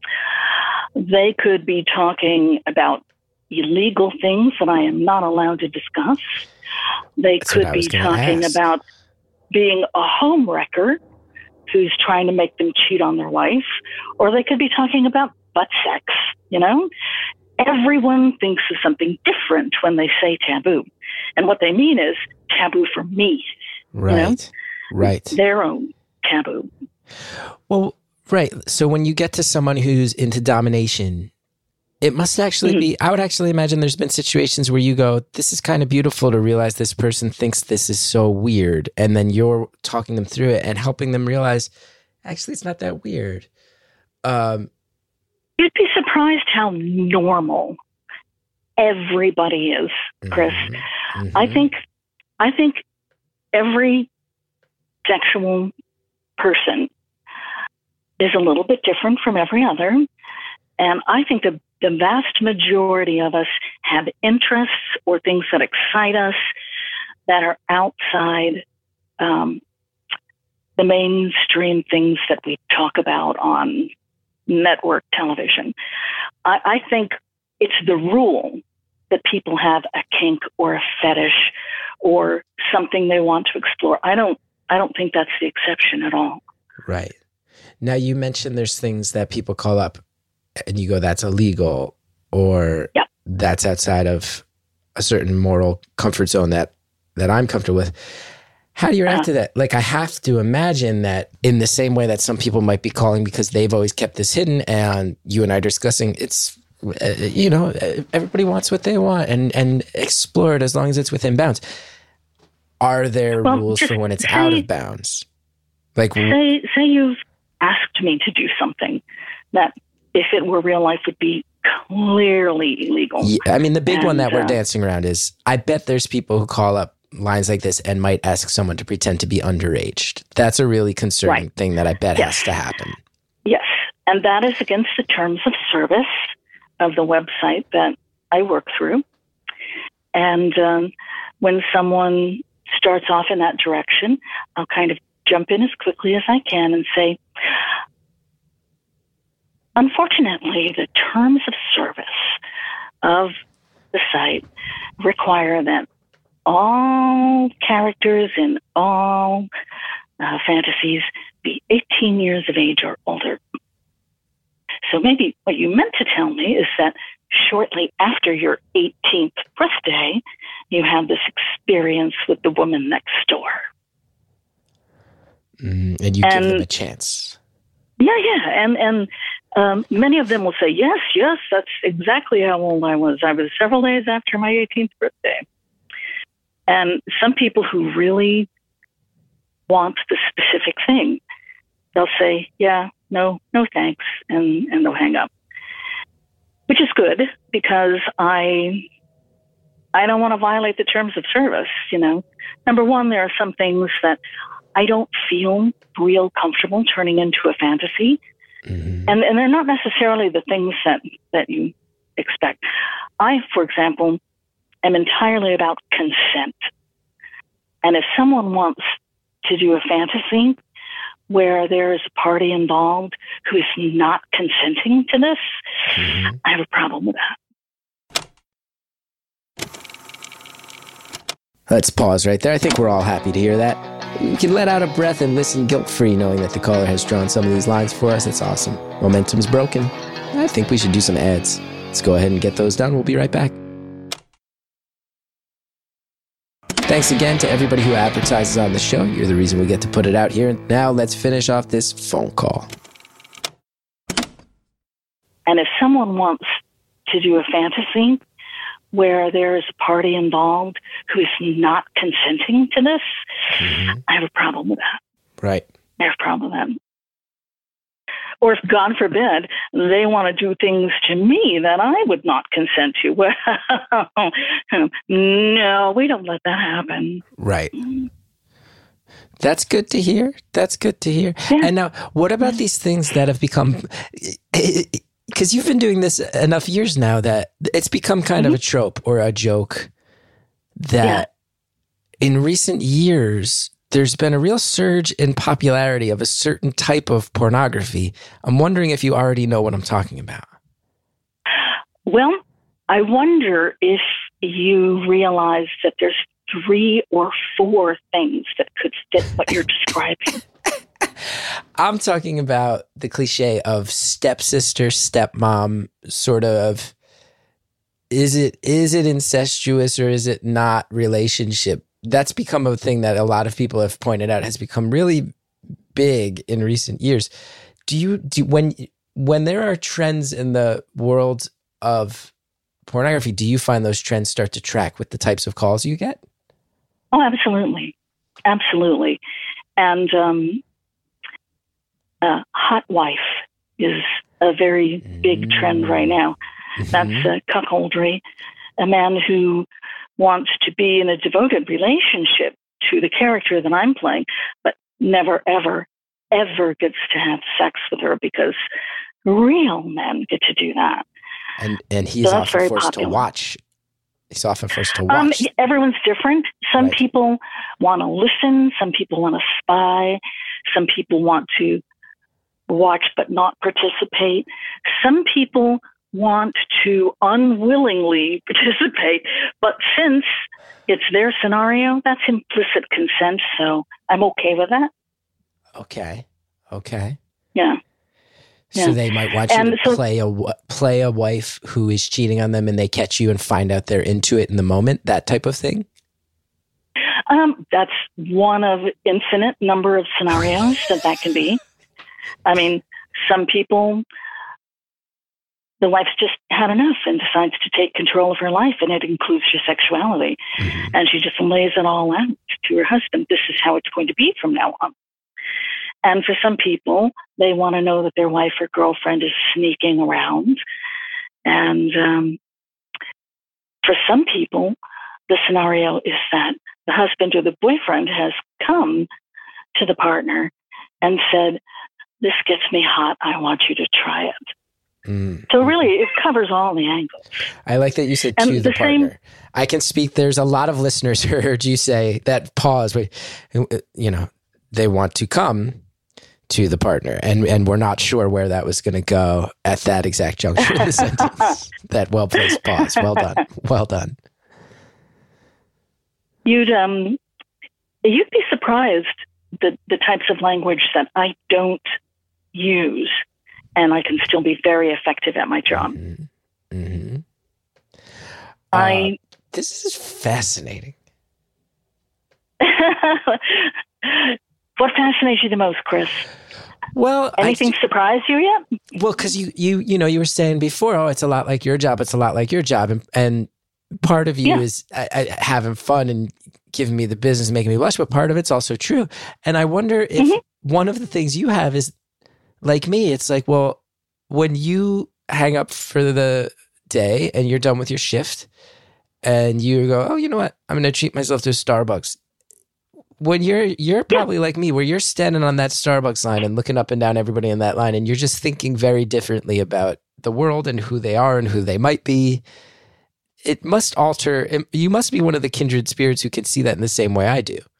they could be talking about illegal things that I am not allowed to discuss. They That's could be talking ask. about being a home wrecker who's trying to make them cheat on their wife, or they could be talking about butt sex, you know? Everyone thinks of something different when they say taboo. And what they mean is taboo for me. Right, you know? right. Their own taboo. Well, right. So when you get to someone who's into domination, it must actually mm-hmm. be, I would actually imagine there's been situations where you go, this is kind of beautiful to realize this person thinks this is so weird. And then you're talking them through it and helping them realize, actually, it's not that weird. Um, You'd be surprised how normal everybody is, Chris. Mm-hmm. Mm-hmm. I think, I think every sexual person is a little bit different from every other. And I think the, the vast majority of us have interests or things that excite us that are outside um, the mainstream things that we talk about on network television. I, I think it's the rule that people have a kink or a fetish or something they want to explore. I don't, I don't think that's the exception at all. Right. Now you mentioned there's things that people call up and you go, that's illegal, or yep. that's outside of a certain moral comfort zone that, that I'm comfortable with. How do you react uh-huh. to that? Like, I have to imagine that in the same way that some people might be calling because they've always kept this hidden, and you and I are discussing, it's, uh, you know, everybody wants what they want and, and explore it as long as it's within bounds. Are there well, rules for when it's say, out of bounds? Like, say, say you've asked me to do something that, if it were real life, would be clearly illegal. Yeah, I mean, the big and, one that we're uh, dancing around is, I bet there's people who call up lines like this and might ask someone to pretend to be underage. That's a really concerning right. thing that I bet yes. has to happen. Yes, and that is against the terms of service of the website that I work through. And um, when someone starts off in that direction, I'll kind of jump in as quickly as I can and say, unfortunately, the terms of service of the site require that all characters in all uh, fantasies be eighteen years of age or older. So maybe what you meant to tell me is that shortly after your eighteenth birthday, you had this experience with the woman next door. Mm, and you and, give them a chance. Yeah, yeah. And, and um, many of them will say, yes, yes, that's exactly how old I was. I was several days after my eighteenth birthday. And some people who really want the specific thing, they'll say, yeah, no, no thanks, and, and they'll hang up. Which is good, because I I don't want to violate the terms of service, you know. Number one, there are some things that I don't feel real comfortable turning into a fantasy. Mm-hmm. And and they're not necessarily the things that, that you expect. I, for example, am entirely about consent. And if someone wants to do a fantasy where there is a party involved who is not consenting to this, mm-hmm. I have a problem with that. Let's pause right there. I think we're all happy to hear that. You can let out a breath and listen guilt-free knowing that the caller has drawn some of these lines for us. It's awesome. Momentum's broken. I think we should do some ads. Let's go ahead and get those done. We'll be right back. Thanks again to everybody who advertises on the show. You're the reason we get to put it out here. Now let's finish off this phone call. And if someone wants to do a fantasy where there is a party involved who is not consenting to this, mm-hmm. I have a problem with that. Right. I have a problem with that. or if, God forbid, they want to do things to me that I would not consent to. Well, no, we don't let that happen. Right. That's good to hear. That's good to hear. Yeah. And now, what about these things that have become, because you've been doing this enough years now that it's become kind mm-hmm. of a trope or a joke that yeah. in recent years, there's been a real surge in popularity of a certain type of pornography. I'm wondering if you already know what I'm talking about. Well, I wonder if you realize that there's three or four things that could fit what you're describing. I'm talking about the cliche of stepsister, stepmom, sort of. Is it is it incestuous or is it not relationship? That's become a thing that a lot of people have pointed out has become really big in recent years. Do you do when when there are trends in the world of pornography, do you find those trends start to track with the types of calls you get? Oh, absolutely. Absolutely. And um, uh, hot wife is a very big trend right now. Mm-hmm. That's uh, cuckoldry, a man who wants to be in a devoted relationship to the character that I'm playing, but never, ever, ever gets to have sex with her because real men get to do that. And and he's so often forced popular. to watch. He's often forced to Um, watch. everyone's different. Some Right. people want to listen. Some people want to spy. Some people want to watch but not participate. Some people want to unwillingly participate. But since it's their scenario, that's implicit consent. So I'm okay with that. Okay. Okay. Yeah. So Yeah. they might want you And to so- play a w- play a wife who is cheating on them, and they catch you and find out they're into it in the moment. That type of thing. Um, that's one of infinite number of scenarios that that can be. I mean, some people, the wife's just had enough and decides to take control of her life, and it includes her sexuality. Mm-hmm. And she just lays it all out to her husband. This is how it's going to be from now on. And for some people, they want to know that their wife or girlfriend is sneaking around. And um, for some people, the scenario is that the husband or the boyfriend has come to the partner and said, "This gets me hot. I want you to try it." Mm. So really, it covers all the angles. I like that you said And to the, the partner. same- I can speak. There's a lot of listeners who heard you say that pause. Wait, you know, they want to come to the partner, and and we're not sure where that was going to go at that exact juncture in the sentence. That well placed pause. Well done. Well done. You'd um, you'd be surprised the the types of language that I don't use, and I can still be very effective at my job. Mm-hmm. Mm-hmm. I uh, this is fascinating. What fascinates you the most, Chris? Well, Anything I, surprise you yet? well, because you you you know you were saying before, oh, it's a lot like your job. It's a lot like your job, and and part of you Yeah. is I, I, having fun and giving me the business, making me blush, but part of it's also true. And I wonder if Mm-hmm. one of the things you have is like me. It's like, well, when you hang up for the day and you're done with your shift, and you go, oh, you know what? I'm going to treat myself to a Starbucks. When you're you're probably yeah. like me, where you're standing on that Starbucks line and looking up and down everybody in that line, and you're just thinking very differently about the world and who they are and who they might be. It must alter. You must be one of the kindred spirits who can see that in the same way I do.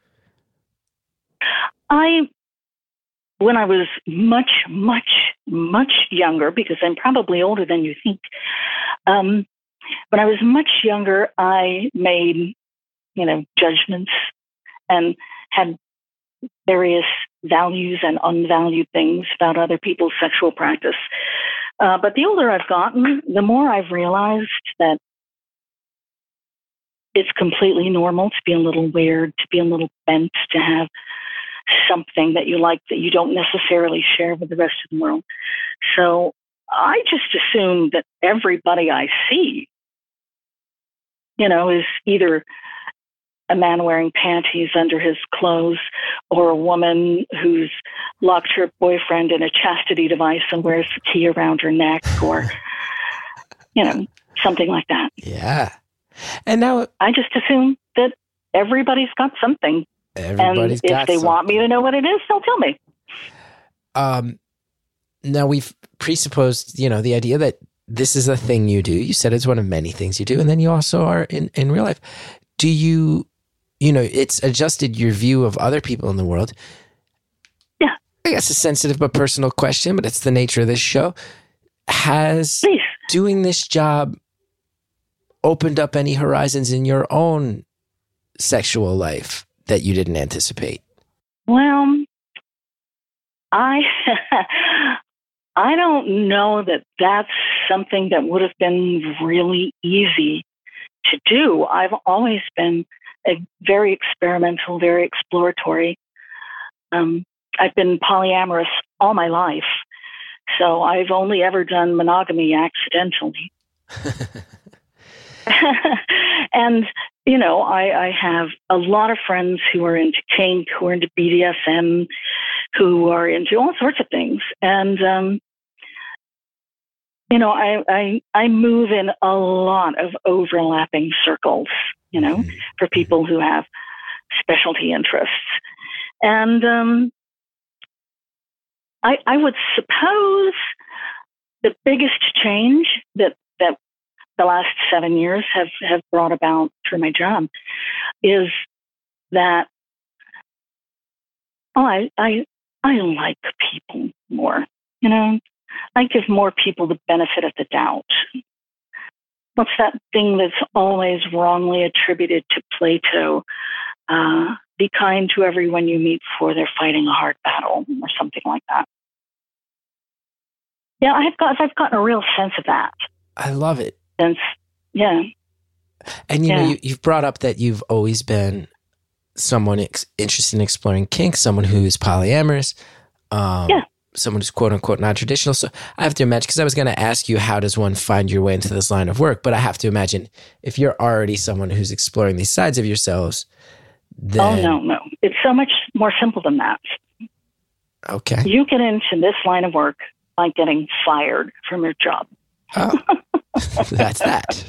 I, when I was much, much, much younger, because I'm probably older than you think, um, when I was much younger, I made, you know, judgments and had various values and unvalued things about other people's sexual practice. Uh, but the older I've gotten, the more I've realized that it's completely normal to be a little weird, to be a little bent, to have something that you like that you don't necessarily share with the rest of the world. So I just assume that everybody I see, you know, is either a man wearing panties under his clothes, or a woman who's locked her boyfriend in a chastity device and wears the key around her neck, or, you know, something like that. Yeah. And now I just assume that everybody's got something. Everybody's and got if they something. want me to know what it is, they'll tell me. Um, now we've presupposed, you know, the idea that this is a thing you do. You said it's one of many things you do. And then you also are in, in real life. Do you, you know, it's adjusted your view of other people in the world. Yeah. I guess a sensitive but personal question, but it's the nature of this show. Has Please. doing this job opened up any horizons in your own sexual life that you didn't anticipate? Well, I I don't know that that's something that would have been really easy to do. I've always been a very experimental, very exploratory. Um, I've been polyamorous all my life, so I've only ever done monogamy accidentally. And, you know, I, I have a lot of friends who are into kink, who are into B D S M, who are into all sorts of things. And, um, you know, I, I, I move in a lot of overlapping circles, you know, mm-hmm. for people who have specialty interests. And um, I, I would suppose the biggest change that, that the last seven years have, have brought about through my job is that oh, I, I, I like people more, you know, I give more people the benefit of the doubt. What's that thing that's always wrongly attributed to Plato? Uh, be kind to everyone you meet before they're fighting a hard battle, or something like that. Yeah, I've got, I've gotten a real sense of that. I love it. Since, yeah. And, you yeah. know, you, you've brought up that you've always been someone ex- interested in exploring kink, someone who's polyamorous, um, yeah. someone who's quote unquote non-traditional. So I have to imagine, because I was going to ask you, how does one find your way into this line of work? But I have to imagine if you're already someone who's exploring these sides of yourselves, then... Oh, no, no. It's so much more simple than that. Okay. You get into this line of work by getting fired from your job. Oh, that's that.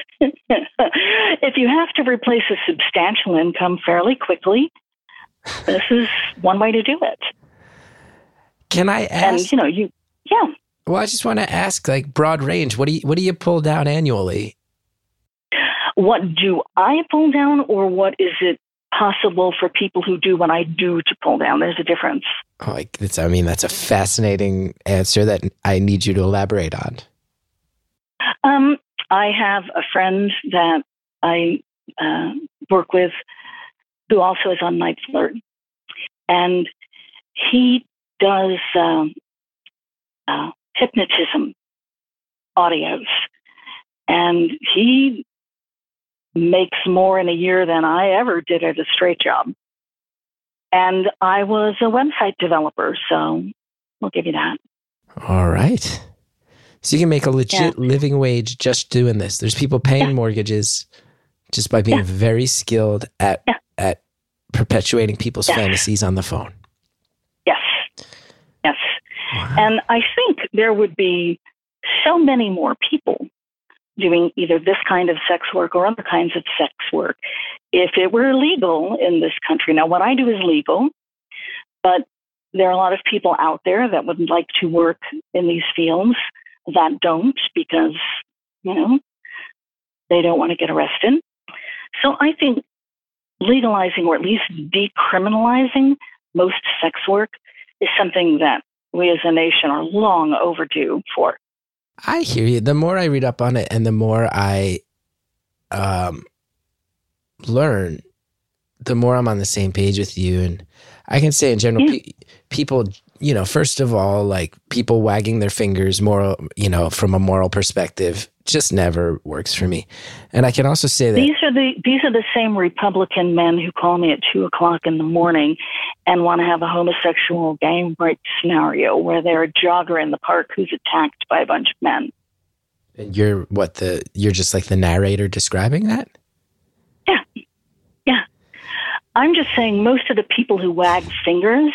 If you have to replace a substantial income fairly quickly, this is one way to do it. Can I ask? And, you know, you, yeah. Well, I just want to ask, like, broad range. What do you, what do you pull down annually? What do I pull down, or what is it possible for people who do what I do to pull down? There's a difference. Oh, like, it's, I mean, that's a fascinating answer that I need you to elaborate on. Um, I have a friend that I uh, work with who also is on Night Flirt, and he does um, uh, hypnotism audios, and he makes more in a year than I ever did at a straight job. And I was a website developer, so we'll give you that. All right. So you can make a legit yeah. living wage just doing this. There's people paying yeah. mortgages just by being yeah. very skilled at yeah. at perpetuating people's yes. fantasies on the phone. Yes. Yes. Wow. And I think there would be so many more people doing either this kind of sex work or other kinds of sex work if it were legal in this country. Now, what I do is legal, but there are a lot of people out there that would like to work in these fields that don't, because, you know, they don't want to get arrested. So I think legalizing, or at least decriminalizing, most sex work is something that we as a nation are long overdue for. I hear you. The more I read up on it and the more I um, learn, the more I'm on the same page with you. And I can say in general, yeah. pe- people, you know, first of all, like, people wagging their fingers, moral, you know, from a moral perspective, just never works for me. And I can also say that these are the these are the same Republican men who call me at two o'clock in the morning and want to have a homosexual gang rape scenario where they're a jogger in the park who's attacked by a bunch of men. And you're what the you're just like the narrator describing that? Yeah, yeah. I'm just saying most of the people who wag fingers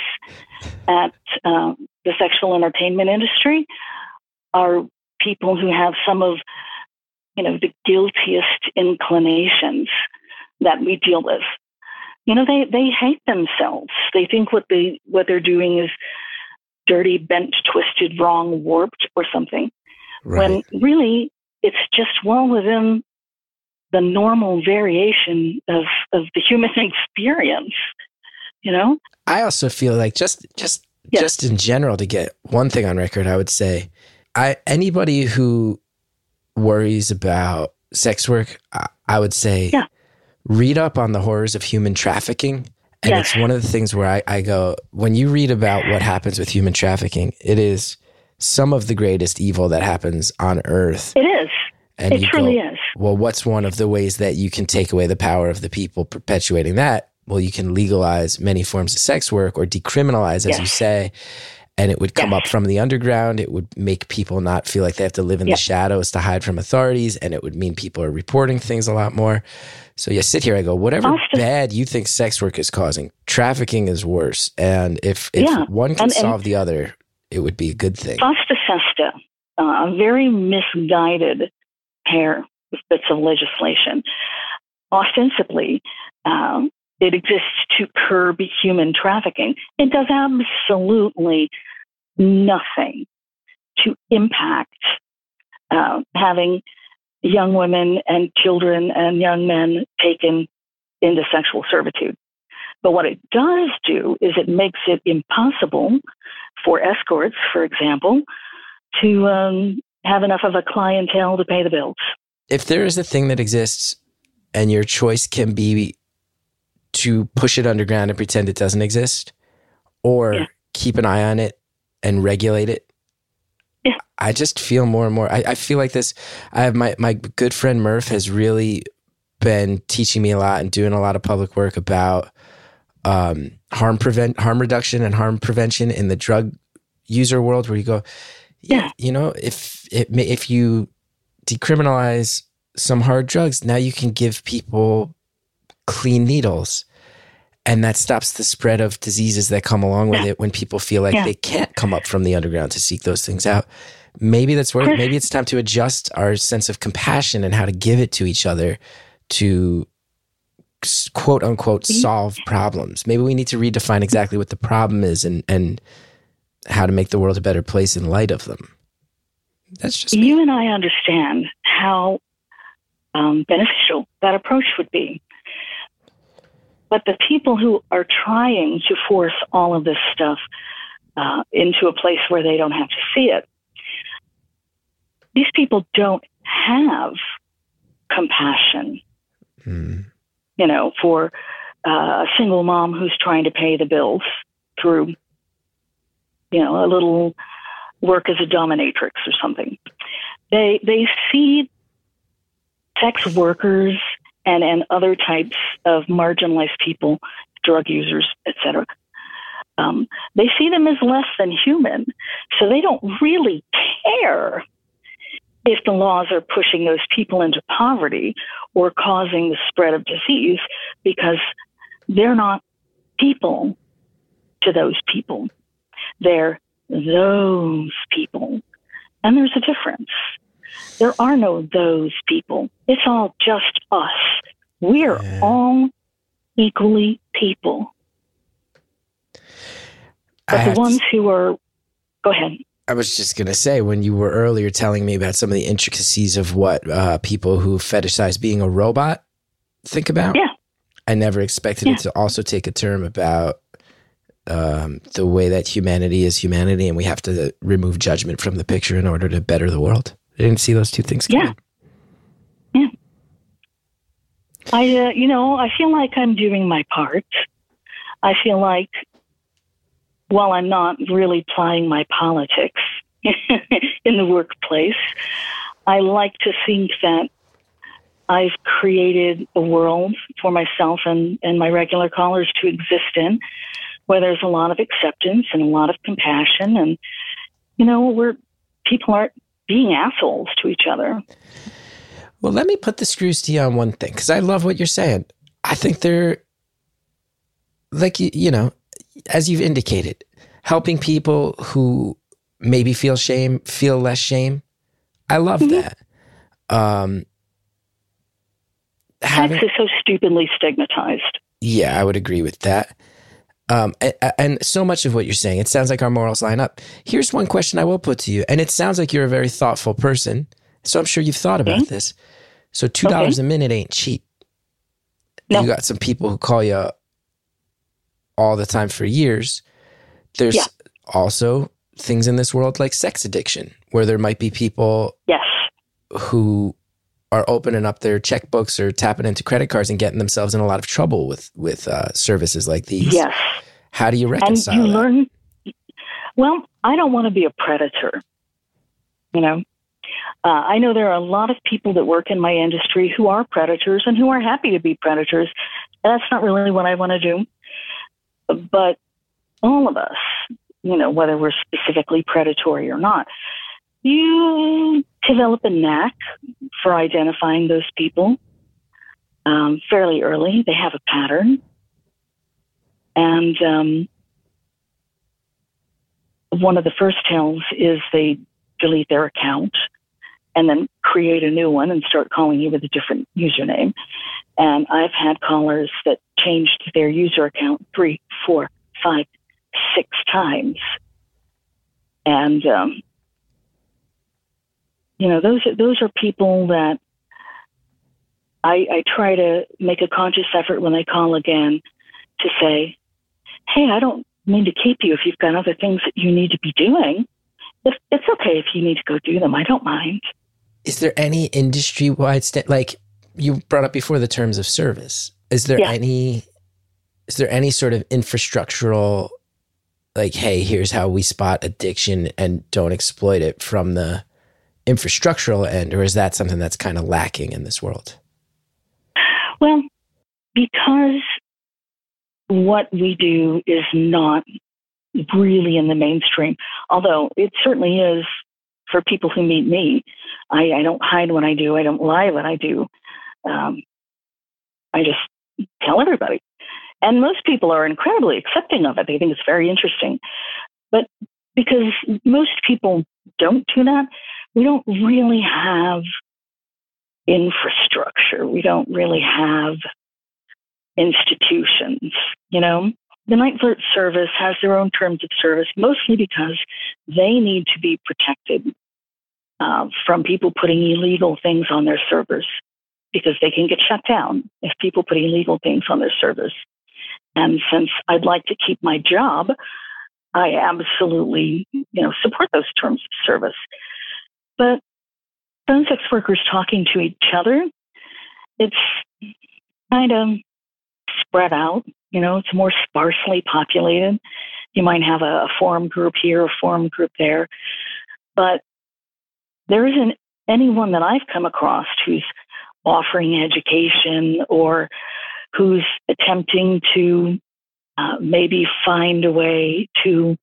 at um, the sexual entertainment industry are people who have some of, you know, the guiltiest inclinations that we deal with. You know, they, they hate themselves. They think what they what they're doing is dirty, bent, twisted, wrong, warped, or something. Right. When really it's just well within the normal variation of, of the human experience, you know? I also feel like just just Yeah. just in general, to get one thing on record, I would say I anybody who worries about sex work, I, I would say Yeah. read up on the horrors of human trafficking. And Yes. it's one of the things where I, I go, when you read about what happens with human trafficking, it is some of the greatest evil that happens on earth. It is. And It you truly go, is. well, what's one of the ways that you can take away the power of the people perpetuating that? Well, you can legalize many forms of sex work or decriminalize, as Yes. you say, and it would come Yes. up from the underground. It would make people not feel like they have to live in Yeah. the shadows to hide from authorities, and it would mean people are reporting things a lot more. So you sit here, I go, whatever Austin- bad you think sex work is causing, trafficking is worse. And if, if Yeah. one can And- and- solve the other, it would be a good thing. FOSTA SESTA, uh, a very misguided pair of bits of legislation. Ostensibly, um, it exists to curb human trafficking. It does absolutely nothing to impact uh, having young women and children and young men taken into sexual servitude. But what it does do is it makes it impossible for escorts, for example, to um, have enough of a clientele to pay the bills. If there is a thing that exists and your choice can be to push it underground and pretend it doesn't exist, or Yeah. keep an eye on it and regulate it, Yeah. I just feel more and more. I, I feel like this. I have my, my good friend Murph has really been teaching me a lot and doing a lot of public work about um, harm prevent harm reduction and harm prevention in the drug user world, where you go, yeah, you know, if it, if you decriminalize some hard drugs, now you can give people clean needles, and that stops the spread of diseases that come along with Yeah. it when people feel like Yeah. they can't come up from the underground to seek those things out. Maybe that's where Chris- maybe it's time to adjust our sense of compassion and how to give it to each other to s- quote unquote solve problems. Maybe we need to redefine exactly what the problem is and and how to make the world a better place in light of them. That's just me. You and I understand how um, beneficial that approach would be. But the people who are trying to force all of this stuff uh, into a place where they don't have to see it, these people don't have compassion, Mm. you know, for uh, a single mom who's trying to pay the bills through, you know, a little work as a dominatrix or something. They they see sex workers and, and other types of marginalized people, drug users, et cetera. Um, they see them as less than human, so they don't really care if the laws are pushing those people into poverty or causing the spread of disease, because they're not people to those people. They're those people. And there's a difference. There are no those people. It's all just us. We're Yeah. all equally people. I But have the to ones who are, go ahead. I was just going to say, when you were earlier telling me about some of the intricacies of what uh, people who fetishize being a robot think about, Yeah. I never expected Yeah. it to also take a term about um, the way that humanity is humanity, and we have to remove judgment from the picture in order to better the world. I didn't see those two things coming. Yeah. I, uh, you know, I feel like I'm doing my part. I feel like, while I'm not really playing my politics in the workplace, I like to think that I've created a world for myself and, and my regular callers to exist in, where there's a lot of acceptance and a lot of compassion, and, you know, where people aren't being assholes to each other. Well, let me put the screws to you on one thing, because I love what you're saying. I think there like, you, you know, as you've indicated, helping people who maybe feel shame, feel less shame. I love mm-hmm. that. Um, having, Sex is so stupidly stigmatized. Yeah, I would agree with that. Um, and, and so much of what you're saying, it sounds like our morals line up. Here's one question I will put to you, and it sounds like you're a very thoughtful person, so I'm sure you've thought about okay. this. So two dollars okay. a minute ain't cheap. No. You got some people who call you all the time for years. There's yeah. also things in this world like sex addiction, where there might be people yes. who are opening up their checkbooks or tapping into credit cards and getting themselves in a lot of trouble with with uh, services like these. Yes. How do you reconcile and you that? Learn, well, I don't want to be a predator. You know, uh, I know there are a lot of people that work in my industry who are predators and who are happy to be predators. That's not really what I want to do. But all of us, you know, whether we're specifically predatory or not, you develop a knack for identifying those people um, fairly early. They have a pattern. And um, one of the first tells is they delete their account and then create a new one and start calling you with a different username. And I've had callers that changed their user account three, four, five, six times. And, um, you know, those are, those are people that I, I try to make a conscious effort when they call again to say, hey, I don't mean to keep you if you've got other things that you need to be doing. If, it's okay if you need to go do them. I don't mind. Is there any industry-wide, st- like you brought up before, the terms of service? Is there yeah. any, is there any sort of infrastructural, like, hey, here's how we spot addiction and don't exploit it from the infrastructural end, or is that something that's kind of lacking in this world? Well, because what we do is not really in the mainstream, although it certainly is for people who meet me. I, I don't hide what I do. I don't lie what I do. Um, I just tell everybody. And most people are incredibly accepting of it. They think it's very interesting. But because most people don't do that, we don't really have infrastructure. We don't really have institutions, you know? The Night Flirt service has their own terms of service, mostly because they need to be protected uh, from people putting illegal things on their servers, because they can get shut down if people put illegal things on their servers. And since I'd like to keep my job, I absolutely, you know, support those terms of service. But phone sex workers talking to each other, it's kind of spread out. You know, it's more sparsely populated. You might have a, a forum group here, a forum group there. But there isn't anyone that I've come across who's offering education or who's attempting to uh, maybe find a way to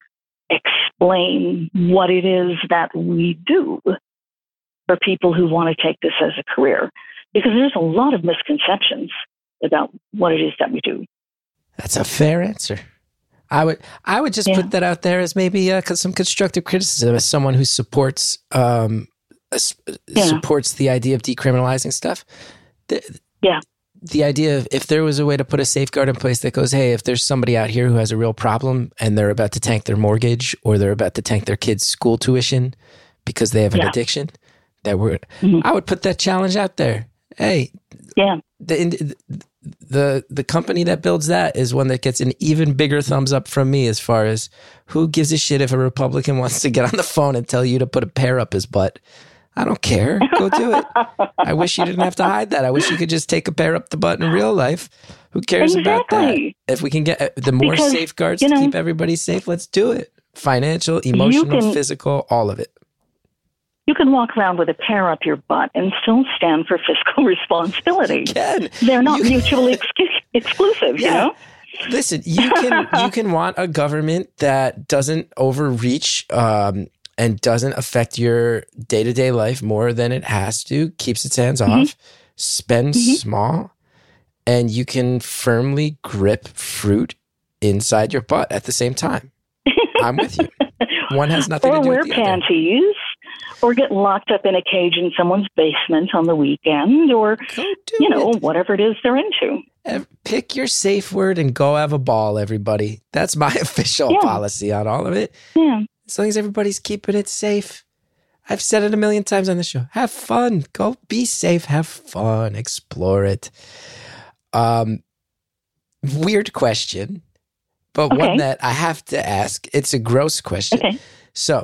explain what it is that we do for people who want to take this as a career. Because there's a lot of misconceptions about what it is that we do. That's a fair answer. I would I would just yeah. put that out there as maybe uh, some constructive criticism as someone who supports um, uh, yeah. supports the idea of decriminalizing stuff. The, yeah. The idea of if there was a way to put a safeguard in place that goes, hey, if there's somebody out here who has a real problem and they're about to tank their mortgage or they're about to tank their kids' school tuition because they have an yeah. addiction, that we're mm-hmm. I would put that challenge out there. Hey, yeah. the the the company that builds that is one that gets an even bigger thumbs up from me as far as who gives a shit if a Republican wants to get on the phone and tell you to put a pear up his butt. I don't care. Go do it. I wish you didn't have to hide that. I wish you could just take a pear up the butt in real life. Who cares exactly. about that? If we can get the more because, safeguards you know, to keep everybody safe, let's do it. Financial, emotional, can, physical, all of it. You can walk around with a pear up your butt and still stand for fiscal responsibility. You can. They're not you mutually ex- exclusive, yeah. you know? Listen, you can you can want a government that doesn't overreach um, and doesn't affect your day-to-day life more than it has to, keeps its hands mm-hmm. off, spends mm-hmm. small, and you can firmly grip fruit inside your butt at the same time. I'm with you. One has nothing or to do wear with the panties, or get locked up in a cage in someone's basement on the weekend, or, you know, it. whatever it is they're into. Pick your safe word and go have a ball, everybody. That's my official Yeah. policy on all of it. Yeah. As long as everybody's keeping it safe. I've said it a million times on the show. Have fun. Go be safe. Have fun. Explore it. Um, weird question, but Okay. one that I have to ask. It's a gross question. Okay. So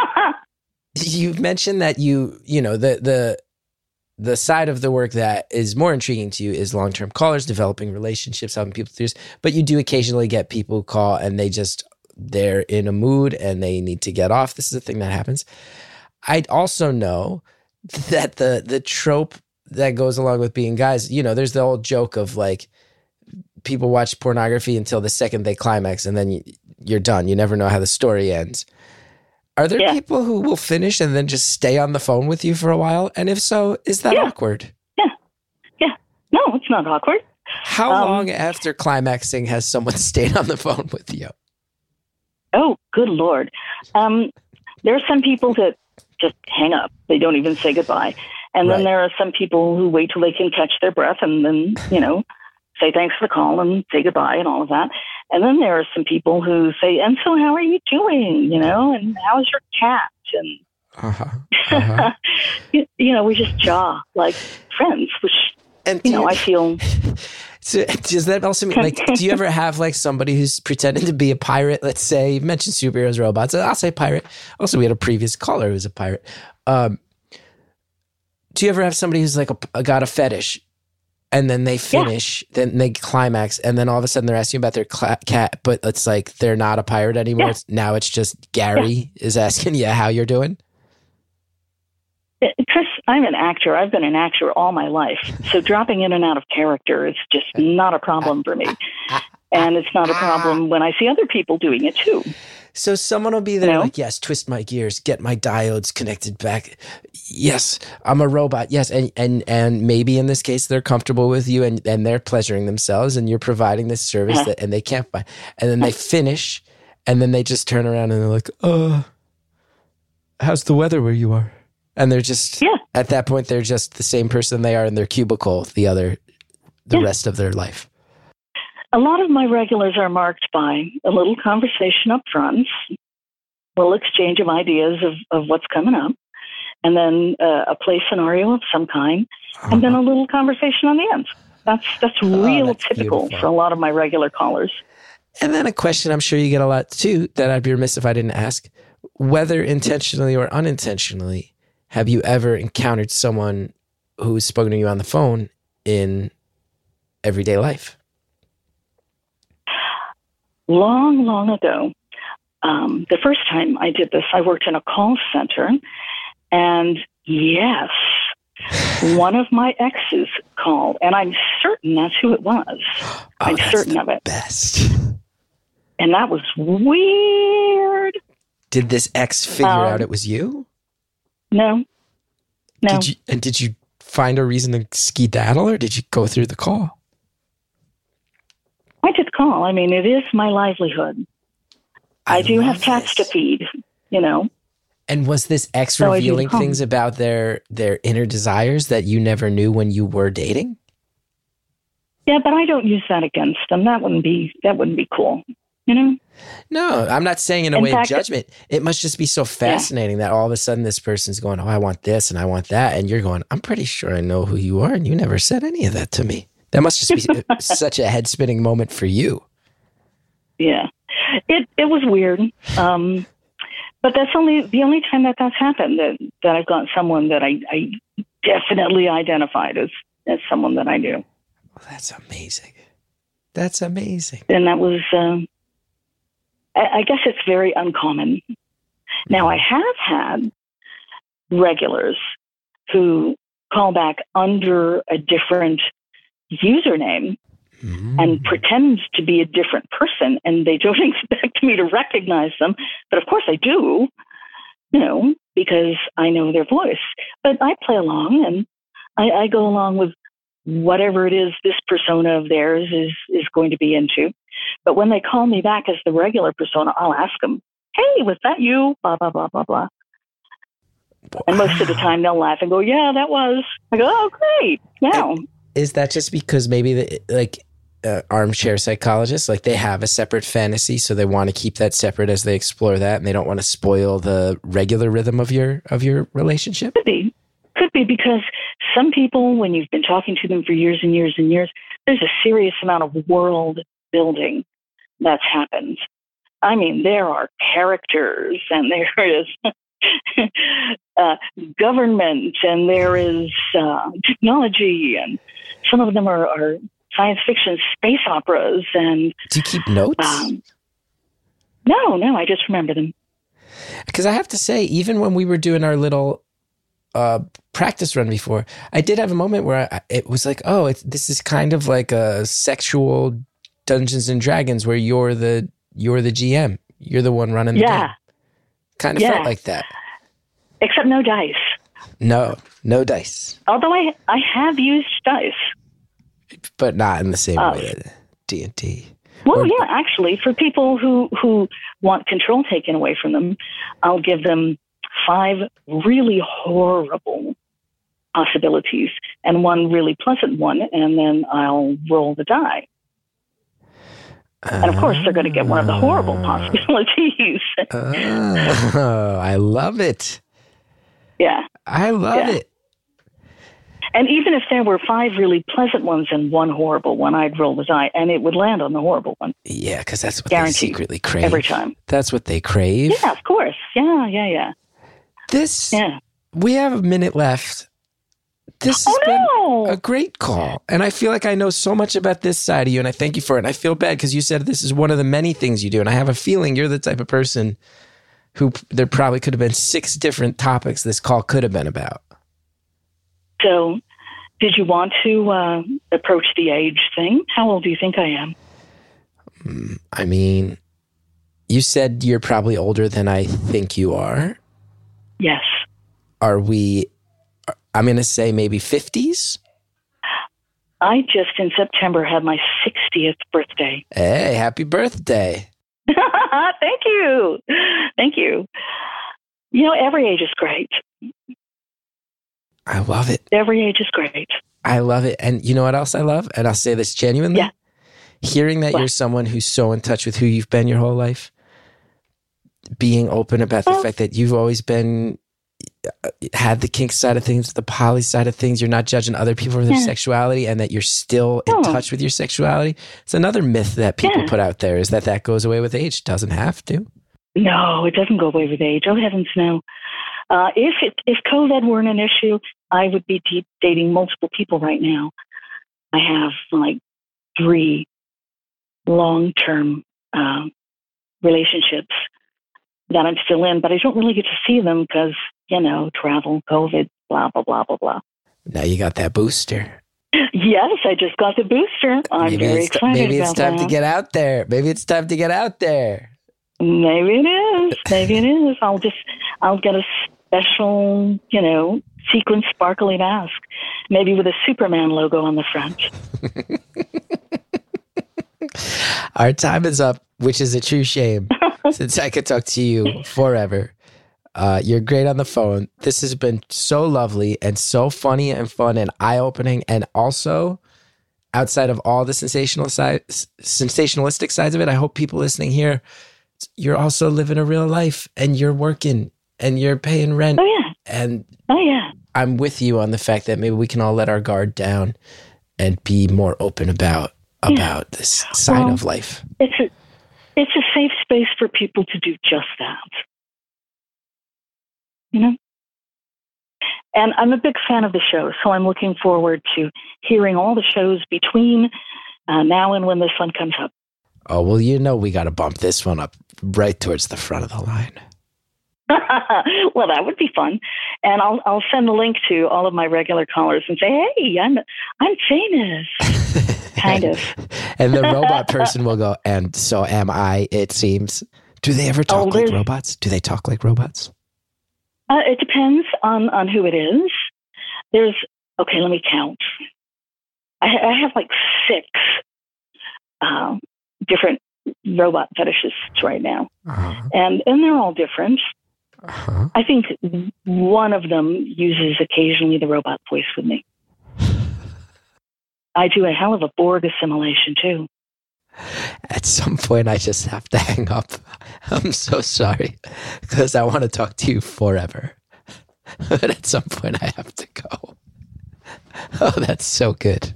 you've mentioned that you, you know, the the the side of the work that is more intriguing to you is long-term callers, developing relationships, helping people through this. But you do occasionally get people who call and they just, they're in a mood and they need to get off. This is a thing that happens. I also know that the the trope that goes along with being guys, you know, there's the old joke of like, people watch pornography until the second they climax and then you, you're done. You never know how the story ends. Are there Yeah. people who will finish and then just stay on the phone with you for a while? And if so, is that Yeah. awkward? Yeah. Yeah. No, it's not awkward. How Um, long after climaxing has someone stayed on the phone with you? Oh, good Lord. Um, there are some people that just hang up. They don't even say goodbye. And then Right. there are some people who wait till they can catch their breath and then, you know, say thanks for the call and say goodbye and all of that. And then there are some people who say, and so how are you doing? You know, and how's your cat? And, Uh-huh. Uh-huh. you, you know, we just jaw like friends, which, And you do know, I feel, so does that also mean, like, do you ever have like somebody who's pretending to be a pirate? Let's say you mentioned superheroes, robots. I'll say pirate. Also, we had a previous caller who was a pirate. Um, do you ever have somebody who's like a, got a fetish, and then they finish, yeah. then they climax, and then all of a sudden they're asking about their cl- cat, but it's like they're not a pirate anymore. Yeah. It's, now it's just Gary yeah. is asking you how you're doing. Chris, I'm an actor. I've been an actor all my life. So dropping in and out of character is just not a problem for me. And it's not a problem when I see other people doing it too. So someone will be there you know? like, yes, twist my gears, get my diodes connected back. Yes, I'm a robot. Yes. And, and, and maybe in this case, they're comfortable with you and, and they're pleasuring themselves and you're providing this service uh-huh. that, and they can't buy. And then they finish and then they just turn around and they're like, oh, how's the weather where you are? And they're just, yeah. at that point, they're just the same person they are in their cubicle the other, the yeah. rest of their life. A lot of my regulars are marked by a little conversation up front, a little exchange of ideas of, of what's coming up, and then uh, a play scenario of some kind, uh-huh. and then a little conversation on the end. That's that's oh, real that's typical beautiful. for a lot of my regular callers. And then a question I'm sure you get a lot too that I'd be remiss if I didn't ask, whether intentionally or unintentionally, have you ever encountered someone who's spoken to you on the phone in everyday life? Long, long ago, um, the first time I did this, I worked in a call center, and yes, one of my exes called, and I'm certain that's who it was. Oh, I'm that's certain the of it. Best. And that was weird. Did this ex figure um, out it was you? No. No. Did you, and did you find a reason to skedaddle, or did you go through the call? I did call. I mean, it is my livelihood. I, I do have cats to feed, you know. And was this ex so revealing things about their their inner desires that you never knew when you were dating? Yeah, but I don't use that against them. That wouldn't be that wouldn't be cool, you know? No, I'm not saying in a in way fact, of judgment. It must just be so fascinating yeah. that all of a sudden this person's going, oh, I want this and I want that. And you're going, I'm pretty sure I know who you are. And you never said any of that to me. That must just be such a head spinning moment for you. Yeah, it it was weird. Um, but that's only the only time that that's happened, that, that I've got someone that I, I definitely identified as, as someone that I knew. Well, that's amazing. That's amazing. And that was, um, I, I guess it's very uncommon. Now, I have had regulars who call back under a different username mm. and pretend to be a different person, and they don't expect me to recognize them. But of course I do, you know, because I know their voice. But I play along, and I, I go along with whatever it is this persona of theirs is is going to be into. But when they call me back as the regular persona, I'll ask them, "Hey, was that you?" Blah blah blah blah blah. Wow. And most of the time they'll laugh and go, "Yeah, that was." I go, "Oh, great!" Now, is that just because maybe the like uh, armchair psychologists, like they have a separate fantasy, so they want to keep that separate as they explore that, and they don't want to spoil the regular rhythm of your of your relationship? Could be. Could be because some people, when you've been talking to them for years and years and years, there's a serious amount of world building that's happened. I mean, there are characters and there is uh, government and there is uh, technology, and some of them are, are science fiction space operas. And do you keep notes? Um, no, no, I just remember them. Because I have to say, even when we were doing our little uh, practice run before, I did have a moment where I, it was like, oh, it's, this is kind of like a sexual Dungeons and Dragons where you're the you're the G M, you're the one running the yeah. game. Kind of yeah. felt like that. Except no dice. No, no dice. Although I I have used dice, but not in the same uh, way that D and D. Well, or, yeah, actually, for people who who want control taken away from them, I'll give them five really horrible possibilities and one really pleasant one, and then I'll roll the die. And of course, they're going to get one of the horrible possibilities. Oh, I love it. Yeah. I love yeah. it. And even if there were five really pleasant ones and one horrible one, I'd roll the die, and it would land on the horrible one. Yeah, because that's what Guaranteed. They secretly crave. Every time. That's what they crave. Yeah, of course. Yeah, yeah, yeah. This, yeah. we have a minute left. This has oh, been no. a great call. And I feel like I know so much about this side of you, and I thank you for it. And I feel bad because you said this is one of the many things you do. And I have a feeling you're the type of person who there probably could have been six different topics this call could have been about. So, did you want to uh, approach the age thing? How old do you think I am? Mm, I mean, you said you're probably older than I think you are. Yes. Are we... I'm going to say maybe fifties. I just in September had my sixtieth birthday. Hey, happy birthday. Thank you. Thank you. You know, every age is great. I love it. Every age is great. I love it. And you know what else I love? And I'll say this genuinely. Yeah. Hearing that what? You're someone who's so in touch with who you've been your whole life. Being open about the well, fact that you've always been... had the kink side of things, the poly side of things. You're not judging other people for their yeah. sexuality, and that you're still in oh. touch with your sexuality. It's another myth that people yeah. put out there, is that that goes away with age. It doesn't have to. No, it doesn't go away with age. Oh, heavens, no. Uh, if it, if COVID weren't an issue, I would be deep dating multiple people right now. I have like three long-term uh, relationships that I'm still in, but I don't really get to see them because, you know, travel, COVID, blah, blah, blah, blah, blah. Now you got that booster. Yes, I just got the booster. I'm maybe very it's, excited Maybe it's about time that. to get out there. Maybe it's time to get out there. Maybe it is. Maybe it is. I'll just, I'll get a special, you know, sequin sparkly mask, maybe with a Superman logo on the front. Our time is up, which is a true shame, since I could talk to you forever. Uh, you're great on the phone. This has been so lovely and so funny and fun and eye-opening, and also outside of all the sensational side, sensationalistic sides of it, I hope people listening here, you're also living a real life, and you're working, and you're paying rent. Oh, yeah. And oh, yeah. I'm with you on the fact that maybe we can all let our guard down and be more open about about yeah. this side well, of life. It's a, it's a safe space for people to do just that. You know? And I'm a big fan of the show, so I'm looking forward to hearing all the shows between uh, now and when this one comes up. Oh, well, you know we got to bump this one up right towards the front of the line. Well, that would be fun. And I'll I'll send a link to all of my regular callers and say, hey, I'm I'm famous. Kind of. And the robot person will go, and so am I, it seems. Do they ever talk oh, like robots? Do they talk like robots? Uh, it depends on, on who it is. There's, okay, let me count. I, I have like six um, different robot fetishists right now, uh-huh. and and they're all different. Uh-huh. I think one of them uses occasionally the robot voice with me. I do a hell of a Borg assimilation too. At some point, I just have to hang up. I'm so sorry, because I want to talk to you forever. But at some point, I have to go. Oh, that's so good.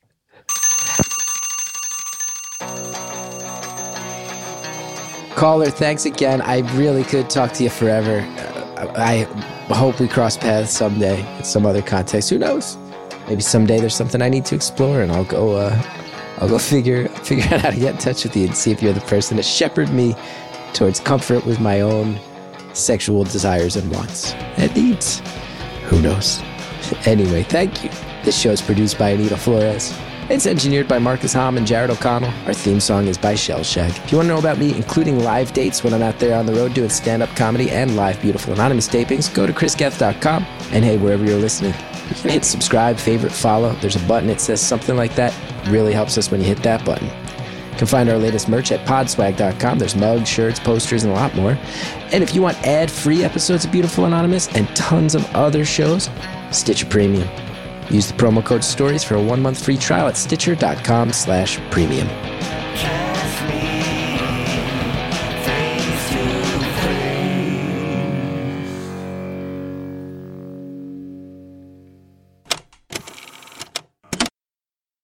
Caller, thanks again. I really could talk to you forever. Uh, I hope we cross paths someday in some other context. Who knows? Maybe someday there's something I need to explore, and I'll go. Uh, I'll go figure figure out how to get in touch with you and see if you're the person to shepherd me towards comfort with my own sexual desires and wants and needs. Who knows? Anyway, thank you. This show is produced by Anita Flores. It's engineered by Marcus Hom and Jared O'Connell. Our theme song is by Shell Shag. If you want to know about me, including live dates when I'm out there on the road doing stand-up comedy and live Beautiful Anonymous tapings, go to chris geth dot com. And hey, wherever you're listening, you can hit subscribe, favorite, follow. There's a button that says something like that. It really helps us when you hit that button. You can find our latest merch at podswag dot com. There's mugs, shirts, posters, and a lot more. And if you want ad-free episodes of Beautiful Anonymous and tons of other shows, Stitcher Premium. Use the promo code STORIES for a one-month free trial at stitcher dot com slash premium.